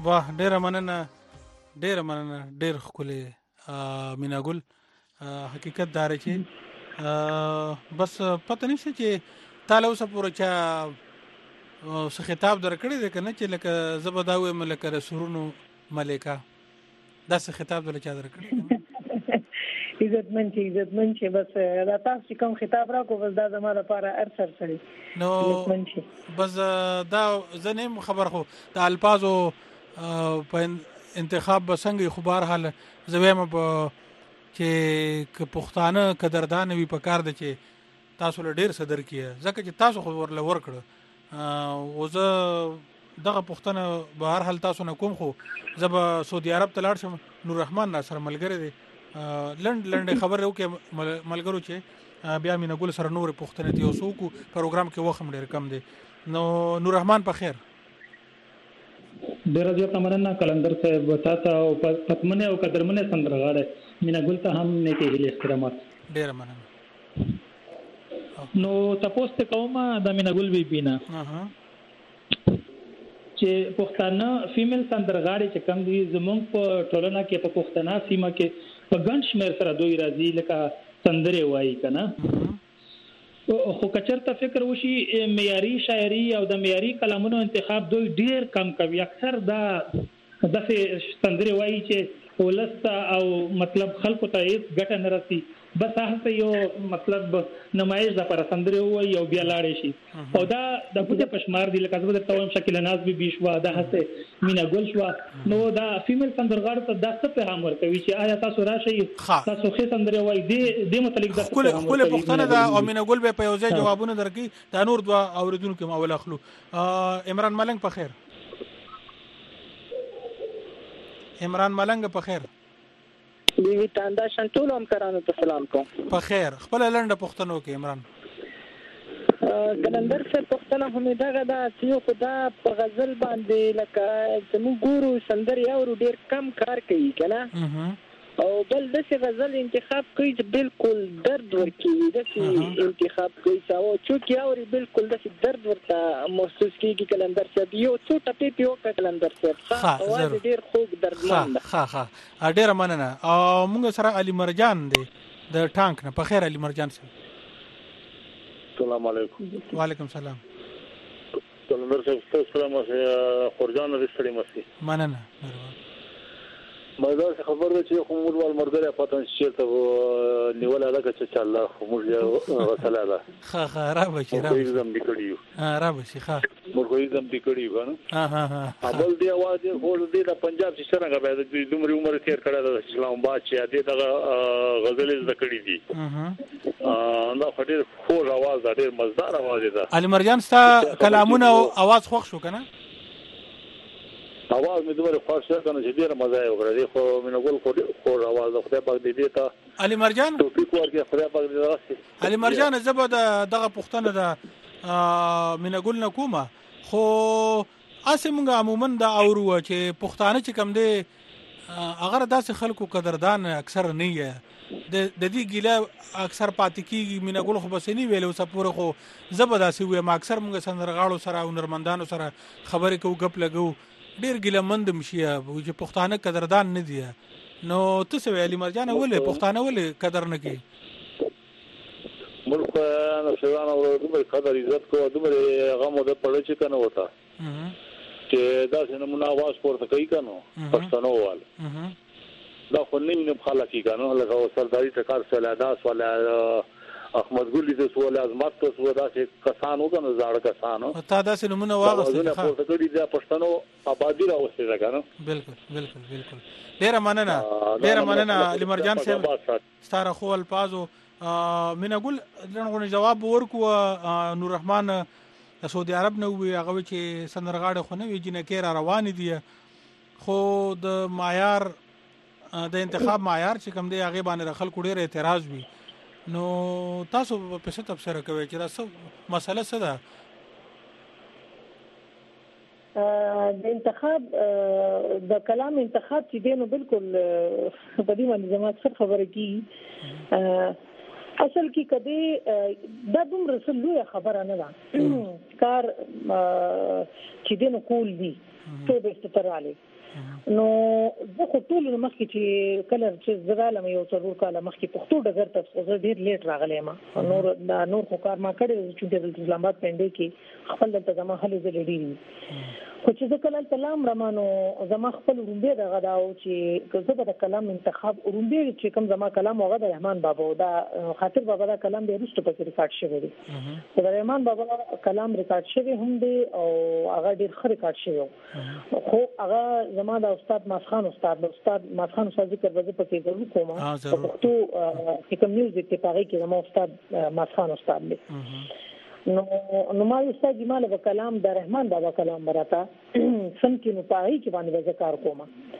Speaker 2: واه ډیره مننه ډیر ښکلی مینا ګل حقیقت دا دی چې بس پته نشته چې تعالی اوس پورې چا خطاب درکړی دی کنه چې لکه زبدا و ملک رسولونو ملکا دا څه خطاب درچا درکړی
Speaker 3: عزتمن چې بس دا تاسو کوم خطاب راکو بس دا زموږ لپاره ارسر سره
Speaker 2: نو بس دا زنه خبر خو د الفاظو په انتخاب بسنګ خو بهر حال زویم چې پښتانه قدردان وي په کار د چې تاسو له ډیر صدر کیه ځکه چې تاسو خو ورل ورکړه او زه دغه پښتنه بهر حال تاسو نه کوم خو زب سعودي عرب ته لاړ شم نور رحمان ناصر ملګری دی لند خبر وکي ملګرو چې بیا مینه ګل سره نور پښتنه دی اوسو کو پروګرام کې وخت ډیر کم دی نو نور رحمان په خیر
Speaker 4: ډیر زیات مننه کلندر صاحب وتا او پتمنه او قدرمنه سندرغاړه مینه ګل ته هم نیکه هلي احترامات
Speaker 2: ډیر مننه
Speaker 4: نو تاسو ته کومه د مینه ګل بي بينا چې پښتانه فیمیل سندرغاړي چې کم دي زمونږ په ټولنه کې په پښتنه سیمه کې په ګڼ شمېر سره دوی راځي لکه سندره وایي کنه خو کچرته فکر وشي معیاري شاعري او د معیاري کلامونو انتخاب دوی ډیر کم کوي اکثر دا دغه سندره وایي چې ولسته او مطلب خلکو ته هیڅ ګټه نه رسي بس هغه یو مطلب نمایش د پر سندره وایي او بیا لاړ شي او دا د پوهه پشمار دی لکه زبر توم شکل ناز به بشوا د هڅه مینا ګل شوا نو دا فیمیل سندرغاړو ته د څه پیغام ورکوي چې آیا تاسو راشي تاسو خې سندره وایي د متعلق د
Speaker 2: خپل پښتنه دا او مینا ګل به په یوځای جوابونه درکې دا نور دوا اوریدونکو اول اخلو عمران ملنګ په خیر عمران ملنګ په خیر
Speaker 5: بیوی تاندا شنټول هم کرانو ته سلام کوم
Speaker 2: په خیر خپل لنډه پښتنو کې عمران
Speaker 5: کلندر سے پښتنه هم دغه دا چې خدا په غزل باندې لکه زمو ګورو سندر یو ډیر کم کار کوي کنه او بل دغه غزل انتخاب کوي چې بالکل درد ورکوي دغه انتخاب کوي او چې یاوري بالکل دغه درد ورته محسوس کیږي کلندر صاحب یو څو ټپې پیو کلندر صاحب اواز ډیر خوږ دردمن
Speaker 2: ها ډیر مننه او موږ سره علي مرجان دی د ټانک نه په خیر علي مرجان صاحب
Speaker 6: السلام علیکم
Speaker 2: وعلیکم السلام
Speaker 6: کلندر صاحب السلام علیکم خورجان دې سړی مسي
Speaker 2: مننه
Speaker 6: مزه خبر ده چې کومول ول مرګره پاتن چې ته نیول علاقه چې الله موږ غسل الله
Speaker 2: ها را بشي را
Speaker 6: زم دکړیو
Speaker 2: را بشي ها
Speaker 6: موږ زم دکړیو کنه
Speaker 2: ها
Speaker 6: اول دی आवाज خو دې د پنجاب چې څنګه به د دومره عمر تیر کړه د اسلام آباد چې دې د غزل دکړی دي دا خډیر خو आवाज ډیر مزدار आवाज ده
Speaker 2: علي مرجان ستا کلامونه او आवाज خوښ شو کنه
Speaker 6: आवाज مې دومره خوښ کنه چې ډیر مزه یې وکړه خو مینه ګل خو आवाज خدای پاک دې ته
Speaker 2: علي مرجان
Speaker 6: توفیق ورکړي خدای پاک دې راستي
Speaker 2: علي مرجان زبر دغه پښتنه د مینه ګل نه کومه خو اسمنګ عموما دا اورو چې پښتانه چې کم دي اگر داسې خلکو قدردان اکثر نه یې د دې ګیله اکثر پاتې کیږي مینه ګل خو بس نه ویلو سپور خو زبرداسي وي ما اکثر موږ سندرغاړو سره او نرمندانو سره خبرې کوو غپ لګو ډیر ګیله مند مشیا چې پښتانه قدردان نه دي نو تاسو ویلي مرجان ولې پښتانه ولې قدر نه کوي
Speaker 6: ملک نه شوان او دومره قدر عزت کو دومره غمو د پړ چې کنه وتا چې دا څنګه مونږ आवाज پورته کوي کنه پښتنو وال دا خو نه خلک کنه لکه سرداري ټکار سلاداس ولا احمد ګل دې سوال ازمات ته سودا چې کسانو کنه زاړه کسانو
Speaker 2: تا دا څه نمونه واغسته
Speaker 6: ښه پورته کړی دا پښتنو آبادی راوستي ده کنه
Speaker 2: بالکل ډیر مننه علي مرجان صاحب ستاره خو الفاظو مینه ګل لنغونه جواب ورکو نور رحمان سعودي عرب نه وی هغه چې سندرغاړي خو نه وی جنکه را روان دي خو د معیار د انتخاب معیار چې کوم دی هغه باندې خلکو ډیر اعتراض وی نو تاسو په څه تفسیر کوي چې تاسو مسله څه ده
Speaker 3: د انتخاب د کلام انتخاب چې دینو بالکل په دې باندې زموږ څه خبره کی اصل کې کدی د دوم رسول لوی خبره نه ده کار چې دینو کول دي ته به ستراله نو زه خو ټول مخکې چې کله چې زرالم یو څلور کاله مخکې پښتو ډګر ته زه ډیر لیټ راغلم نور خو کار ما کړی چې د اسلام آباد پنده کې خپل د زما هلې زلې ډیری خو چې زه کله تلام رمانو زما خپل رومبه دغه دا او چې زه د کلام انتخاب رومبه چې کوم زما کلام هغه د رحمان بابا دا خاطر بابا دا کلام به رښتو په ریکارډ شوی دی د رحمان بابا کلام ریکارډ شوی هم دی او هغه ډیر ښه ریکارډ شوی خو هغه زما د استاد ماسخان استاد ذکر وځي په کې ګورو کوم په پښتو چې کوم میوزیک ته پاره کې زما استاد ماسخان استاد دی نو ما استاد جمال په کلام د رحمان بابا کلام براته سم کې نو پای کې باندې ذکر کوم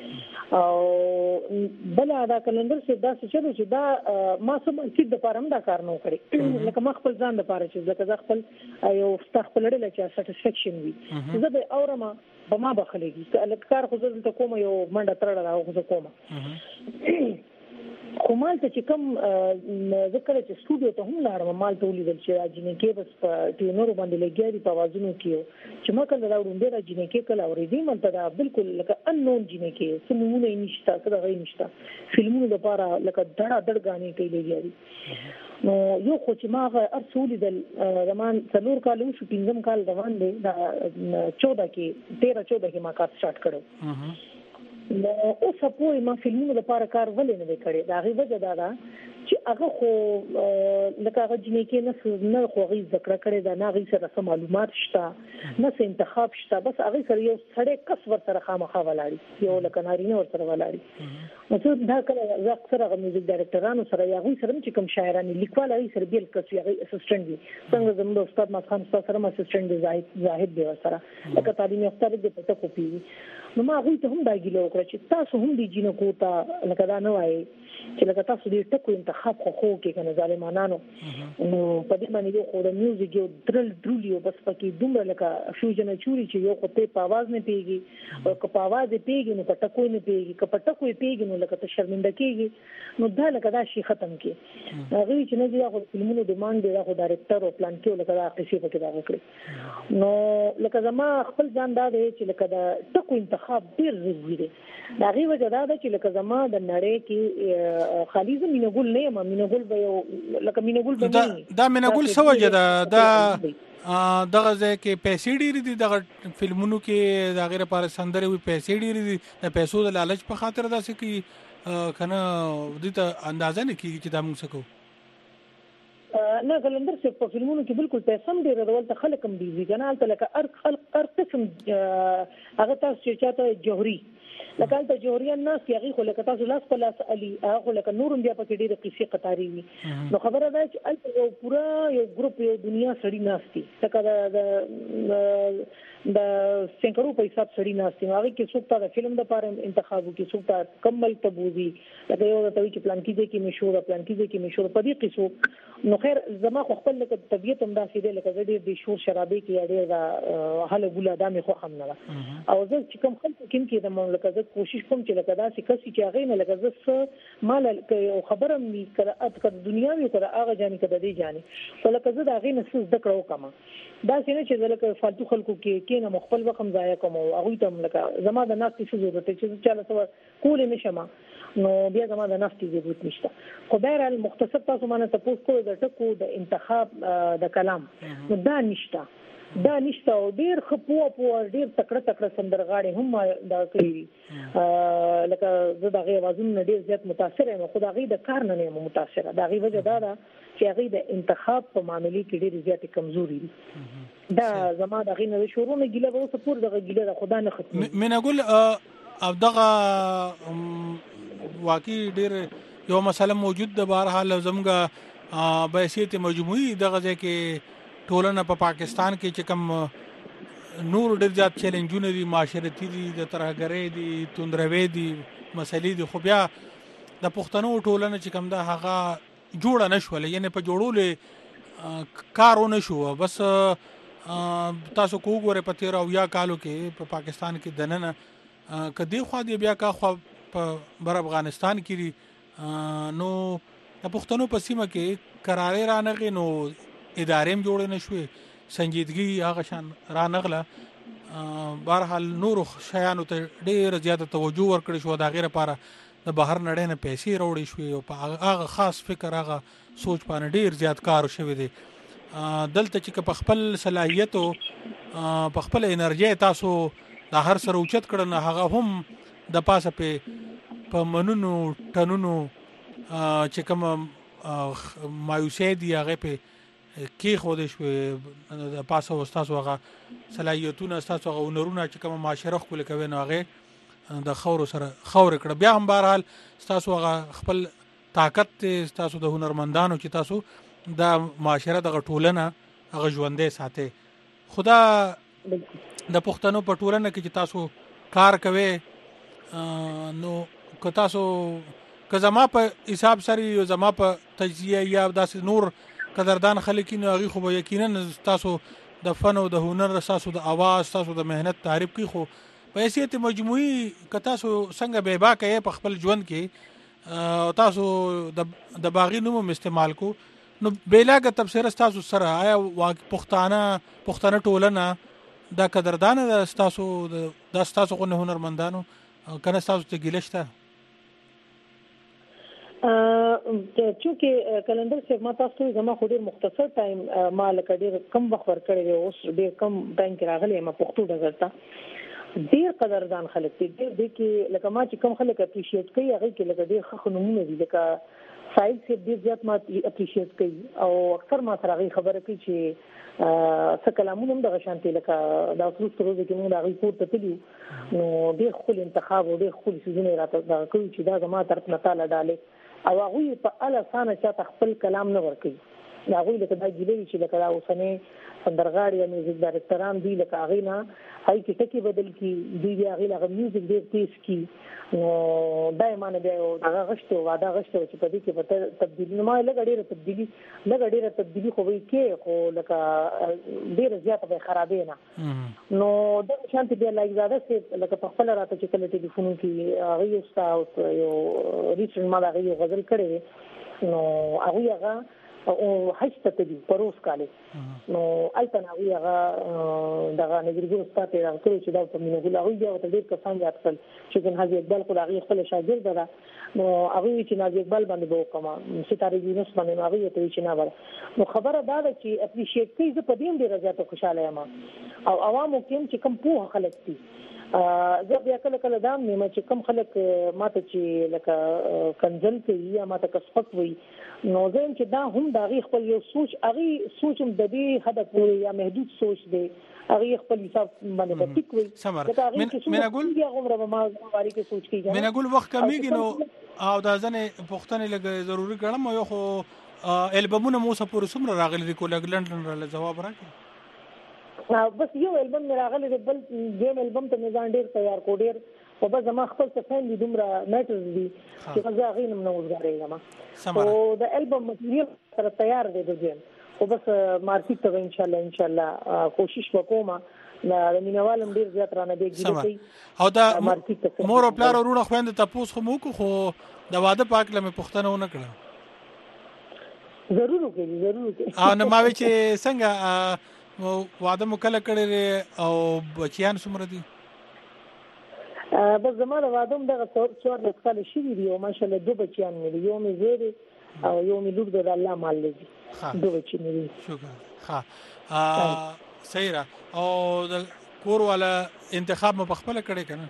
Speaker 3: او بل دا کلندر څخه دا څه چې دا ما سم چې د پارم دا کار نه کړی لکه ما خپل ځان د پاره چې لکه خپل یو خپل لري چې سټیسفیکشن وي زه به اورم به ما بخلېږي لکه کار خو زه ته کوم یو منډه ترړه راو کوم خو مال ته چې کوم ذکر چې سټوډیو ته هم لاړم مال ته ولیدل چې راځنه کې بس په ټینور باندې لګیاري په وازونو کې چې ما کله راوړم د راځنه کې کله اورېدم مل ته دا بالکل لکه انون جنې کې سمونه نشته څه غي نشته فلمونو لپاره لکه دړه غانې کوي لګیاري نو یو خو چې ما ارسول د زمان څلور کال شو پنځم کال روان دی دا 14 کې ما کار سٹارټ کړو نو اوس په ما فلمونو لپاره کار ولې نه وکړي دا غي وجه دا چې هغه خو لکه هغه جنې کې نه خو غي ذکر کړي دا نه غي سره معلومات شته نه انتخاب شته بس هغه سره یو سړی کس ور سره خامخا ولاړی یو لکه نارینه ور سره ولاړی نو څه دا کله زه اکثر هغه میوزیک ډایرکټرانو سره یغوي سره چې کوم شاعرانه لیکوال هغه سره بیل کس یغوي اسسټنټ دي څنګه زموږ استاد مخان سره اسسټنټ دی زاهد دی سره لکه تعلیم یافته دی په ټکو پیږي نو ما غوښته ته هم دا ګیلو وکړه چې تاسو هم دی جنو کوتا لکه دا نه وایي چې لکه تاسو دې ټکو انتخاب خو کې کنه ظالمانانو نو په دې باندې یو خو د میوزیک یو درلیو بس پکې دومره لکه فیوژن چوري چې یو خو ته په आवाज نه پیږي او که په आवाज پیږي نو په ټکو نه پیږي که په ټکو پیږي نو لکه ته شرمنده کیږي نو دا لکه دا شي ختم کی هغه چې نه دی خو فلمونو ډیماند دی خو ډایرکټر او پلان کې لکه دا قصې پکې دا وکړي نو لکه زما خپل ځان دا دی چې لکه دا ټکو انتخاب ډیر ضروري دی دا غي وجه دا ده چې لکه زما د نړۍ کې خالي زه مینګول نه یم مینګول به یو لکه مینګول به
Speaker 2: دا مینګول سوجه دا دغه ځای کې پیسې ډېری دي دغه فلمونو کې د غیر لپاره سندره وي پیسې ډېری دي د پیسو د لالچ په خاطر داسې کې کنه د ته اندازه نه کیږي چې دا موږ څه کوو
Speaker 3: نه کلندر څه په فلمونو کې بالکل پیسې هم ډېر ډول ته خلک هم دي ځنه البته لکه ار قسم هغه تاسو چې چاته جوهري لکه ته جوهریان ناس یغي خو لکه تاسو لاس په لاس علي هغه لکه نورم بیا په ډېر قصې قطاري وي نو خبره ده چې البته یو پورا یو ګروپ یو دنیا سړی ناشتي څنګه د سنکرو په حساب سړی ناشتي هغه کې څوک تا فلم د پاره انتخابو کې څوک تا کمل تبوزي لکه یو د توي چې پلان کې مشهور پلان کې مشهور په دې قصو نو خیر زما خو خپل لکه طبيعت هم داسې دی لکه ډېر شور شرابي کې ډېر دا حل ګولا دامه خو هم نه او زه چې کوم خلک کې د مملکت کوشش کوم چې لکه داسې کسي چې هغه نه لکه زه مال خبره می کړه د دنیا وی کړه هغه جاني کړه دې جاني خو لکه زه دا غي نسز د کړو کما دا څنګه چې لکه فالتو خلکو کې نه مخبل وقم ضایع کوم او هغه ته لکه زما د ناس څه ضرورت چې چاله سو کول نشم نو بیا زما د ناس ضرورت نشته خو بهر المختصر تاسو باندې تاسو کو د ټکو د انتخاب د کلام نو دا نشته او ډیر خپو ډیر تکړه سندرغاړي هم دا کوي لکه زه د غي وازونه ډیر زیات متاثر یم خو د غي د کار نه متاثر دا غي وجه دا چې غي د انتخاب په معاملې کې ډیر زیات کمزوري دي دا زما د غي نه شروع نه ګیله به سپور د ګیله د خدا نه ختمي
Speaker 2: مینه ګل او دغه واقعي ډیر یو مسله موجود د بهر حال زمګه بحثیت مجموعي دغه ځکه ټولنه په پاکستان کې چې کوم نور ډېر زیات چیلنجونه دي معاشرتي دي د ترهګرۍ دي توندروي دي مسلې دي خو بیا د پښتنو ټولنه چې کوم ده هغه جوړه نشول یعنی په جوړول کارونه شو بس تاسو کو غوړې په 13 او یا کالو کې په پاکستان کې دننه کدي خو دې بیا کا خو په بر افغانستان کې نو د پښتنو په سیمه کې قرارې رانغې نو ادارې هم جوړ نه شوې سنجیدګي هغه شان را نغله بهرحال نور شیانو ته ډیر زیاته توجه ورکړی شو دا غیر لپاره د بهر نړۍ نه پیسې وروړي شوې او په هغه خاص فکر هغه سوچ باندې ډیر زیات کار شوی دی دلته چې په خپل صلاحیت او په خپل انرژي تاسو د هر سره اوچت کړنه هغه هم د پاسه په منونو ټنونو چې کوم مایوسي دی هغه په کې خو دې شو د پاسه استاد هغه صلاحیتونه استاد هغه ونرونه چې کوم معاشره خپل کوي نو هغه د خور سره خور کړه بیا هم بهرحال تاسو هغه خپل طاقت تاسو د هنرمندانو چې تاسو د معاشره د ټولنه هغه ژوندې ساتي خدا د پښتنو په ټولنه کې چې تاسو کار کوي نو که تاسو که زما په حساب سره یو زما په تجزیه یا داسې نور قدردان خلکینو هغه خو یقینا تاسو د فن او د هنر تاسو د आवाज تاسو د مهنت تعریف کی خو په حیثیت مجموعي که تاسو څنګه به باکه په خپل ژوند کې تاسو د باغی نوم استعمال کو نو بیلاګه تفسیر تاسو سره آیا پښتانه ټولنه دا قدردان د تاسو د تاسو غو هنرمندانو کنه تاسو ته ګیلشته
Speaker 3: چونکه کلندر صاحب ما تاسو زما خو ډیر مختصر ټایم ما لکه ډیر کم وخت ورکړی اوس ډیر کم ټایم کې راغلی ما پښتو ډګرته ډیر قدردان خلک دي ډیر دي کې لکه ما چې کم خلک اپریشیټ کوي هغه کې لکه ډیر ښه نمونه دي لکه سایل صاحب ډیر زیات ما اپریشیټ کوي او اکثر ما سره خبره کوي چې څه کلامونه هم د غشانتي لکه دا اوس روز کې موږ هغه کوټ ته تلو نو ډیر خپل انتخاب او ډیر خپل سيزونه راته دا کوي چې دا زما طرف نه تعالی ډاله او هغه په اله سانه چې خپل کلام نه ورکړي دا هغه لکه دا ګیلې چې لکه دا اوسنه سندرغاړي یا میوزیک ډایرکټران دي لکه هغه نه هاي کې ټکی بدل کی دی هغه لغه میوزیک ډیر تیز کی نو دایمانه دی هغه غشته واده غشته چې په دې کې به تبدیلی نه ما لګ ډیره تبدیلی خو وي کې خو لکه ډیره زیاته به خرابې نه نو د شانتي بیا لایک زاده سي لکه په خپل راته چې کله ټلیفون کې هغه استاد یو ریچن ما هغه غزل کړي نو هغه او هشته ته پروس کاله نو البته هغه دغه نګریګو استاد یې راکړي چې دا په مینه ګل هغه یو ته ډیر کسان یاد کړل چې ګن حاجی اقبال خو هغه خپل شاګرد ده نو هغه چې ناجی اقبال باندې به کومه ستاره یونس باندې هغه ته چې نه وره نو خبره دا ده چې اپریشیټ کوي زه په دې ډیر زیاته خوشاله یم او عوامو کې چې کم پوه خلک دي زه بیا کله دا مې چې کم خلک ماته چې لکه کنځل کوي یا ماته کسفت وي نو زم چې دا هم دا غي خپل یو سوچ هغه سوچم د دې حد پورې یا محدود سوچ دی هغه خپل حساب باندې ټیک وي
Speaker 2: مینه ګل
Speaker 3: یا عمره ما واري کې سوچ کیږي
Speaker 2: مینه ګل وخت کمیږي نو او دا ځنه پښتنه لګ ضروری ګڼم یو خو البومونه مو سپور سمره راغلي دي کول لندن را جواب راکړي
Speaker 3: بس یو البوم راغلی دی بل دیم البوم ته ځان ډیر تیار کو ډیر او بس ما خپل څه فین دي دومره میټرز دي چې زه غینم نو وزګارېږم او د البوم مټیریال سره تیار دی د دې او بس مارکیټ ته ان شاء الله کوشش وکوم د مینوالم ډیر زیات رانه دی ګیږي
Speaker 2: او دا مور او پلار ورونه خويند تاسو خو مو کو د واده پاک لمه پښتنه ونه کړه
Speaker 3: ضرور کوي
Speaker 2: او نو ما وی چې څنګه واده مکله کړی او بچیان څومره دي
Speaker 3: بس زموږ واده دغه څوار د کال شي دی او ماشاءالله دوه بچیان مې یو مې زیری او یو مې لور د الله مال لږي دوه بچی مې
Speaker 2: شکر ها صحیح را او د کور والا انتخاب مې په خپل کړی کنه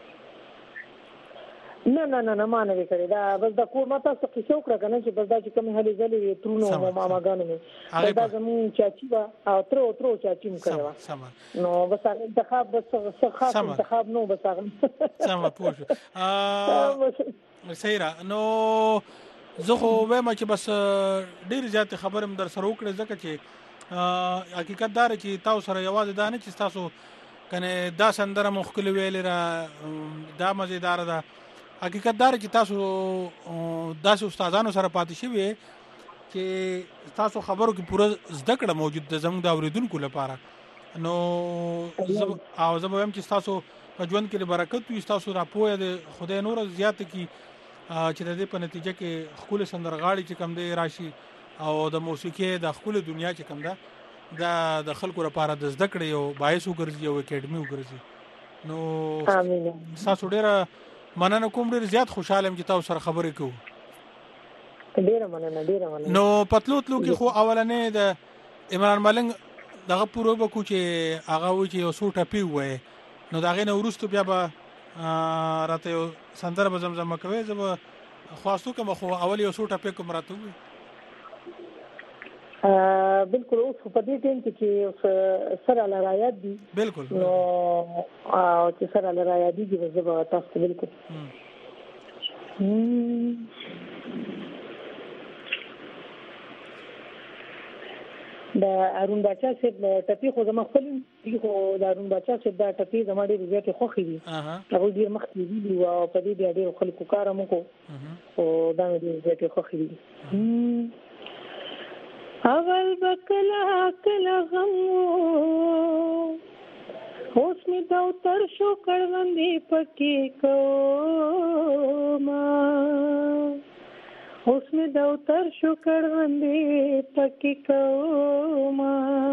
Speaker 3: نه ما نه کړی دا بس د کور ماته څه قصه وکړه کنه چې بس دا چې کوم هلي ځلې ترونو او ماماګانو مې دا زمون چاچی با او ترو چاچی مې کړو نو بس انتخاب بس څه خاص انتخاب نو بس هغه
Speaker 2: سم پوه صحیح را نو زه خو وایم چې بس ډیر زیات خبرم در سره وکړه ځکه چې حقیقت دار چې تاسو سره یوازې دا نه چې تاسو کنه دا سندره مخکله ویل را دا مزیدار ده حقیقت دار چې تاسو داسې استادانو سره پاتې شوي چې تاسو خبرو کې پوره زده کړه موجود ده زموږ د اوریدونکو لپاره نو او زه به هم چې تاسو په ژوند کې برکت وي تاسو را پوهه د خدای نور زیات کی چې د دې په نتیجه کې خپل سندرغاړي چې کم دی راشي او د موسیقي د خپل دنیا چې کم ده د خلکو لپاره د زده کړې او باعث وګرځي او اکیډمي وګرځي نو
Speaker 3: امين.
Speaker 2: تاسو ډیره مننه کوم، ډیر زیات خوشاله یم چې تاسو سره خبرې کوو.
Speaker 3: ډیره مننه.
Speaker 2: نو پتلو کې خو اولنې د عمران ملنګ دغه پوره به کو چې هغه و چې یو څو ټپی وای، نو دا غي نو ورستو بیا به راته یو سندره به زمزمه کوي. زه خواستو کوم خو اول یو څو ټپی کوم راته وي.
Speaker 3: بالکل اوس په دې ټیم کې چې سره لرايات دي
Speaker 2: بالکل
Speaker 3: نو او چې سره لرايات دي چې زه تاسو ته بالکل دا ارون بچا چې ټپی خو زما خپل خو دا ارون بچا چې دا ټپی زما ډېر زیات خوخي دي هغه ډېر مخکې دي او په دې ډېر خلکو کار مو کو او دا ډېر زیات خوخي دي. اول بکلا کلا غم اوس می دا تر شو کړوندې پکې کوما اوس می دا تر شو کړوندې پکې کوما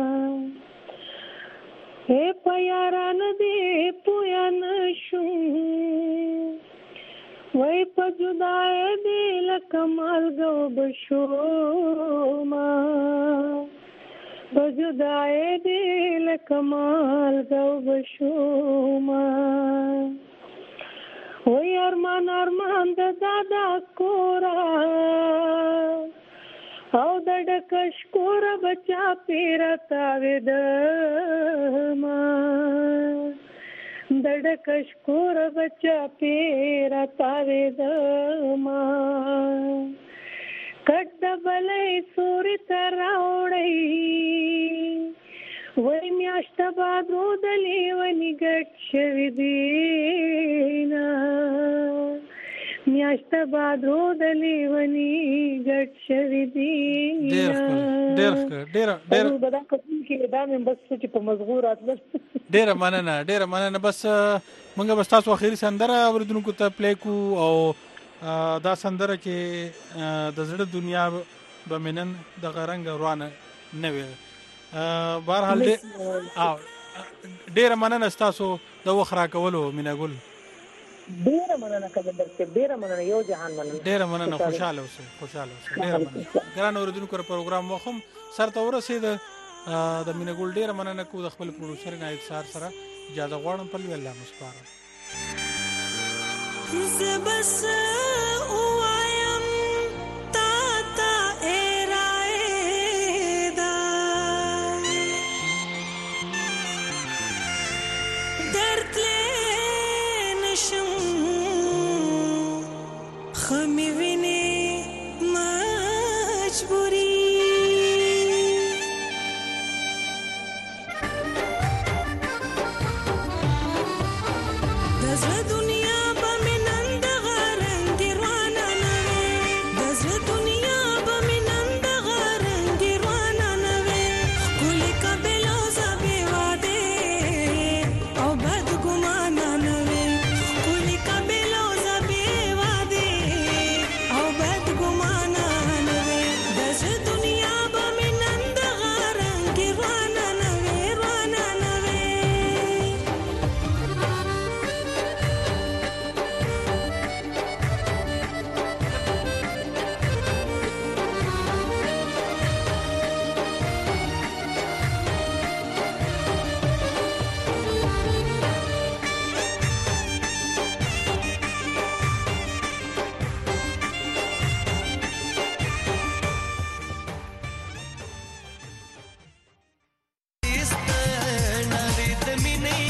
Speaker 3: اے پیاران دې پویا نشو وای په جدای دې لکمال غو بشوما بجدای دې لکمال غو بشوما وای ارمان د دادا کورا او د ډکش کور بچا پیرتا ود ما دډکش کور بچا پیرتا ود ما کډ بلې سوري تراوړې وای میاشت بعد رودلې ونی ګټ شوی دینا میاشت بعد رودلې ونی ګټ شوی دینا
Speaker 2: ډېر
Speaker 3: دا کوم کې دا مې بس چې په مزغور اتل
Speaker 2: ډېر مننه بس موږ بس تاسو اخیری سندره اوریدونکو ته پلی کو او دا سندره کې د زړه دنیا به منن د غرنګ روانه نه وي. بهرحال ډېر مننه تاسو د وخرا کولو مینا ګل.
Speaker 3: ډېر مننه کلندر چې ډېر مننه یو جهان مننه.
Speaker 2: ډېر مننه خوشاله اوسئ. ډېر مننه ګران اوریدونکو پروګرام مخم سره ته ورسید. د مینا ګل ډېر مننه کو د خپل پروډوسر نایب سار سره اجازه غواړم په لوی الله مسپارم.
Speaker 1: بس وایم تا ارائدا درد نشم خمی ویني مجبوری د زړه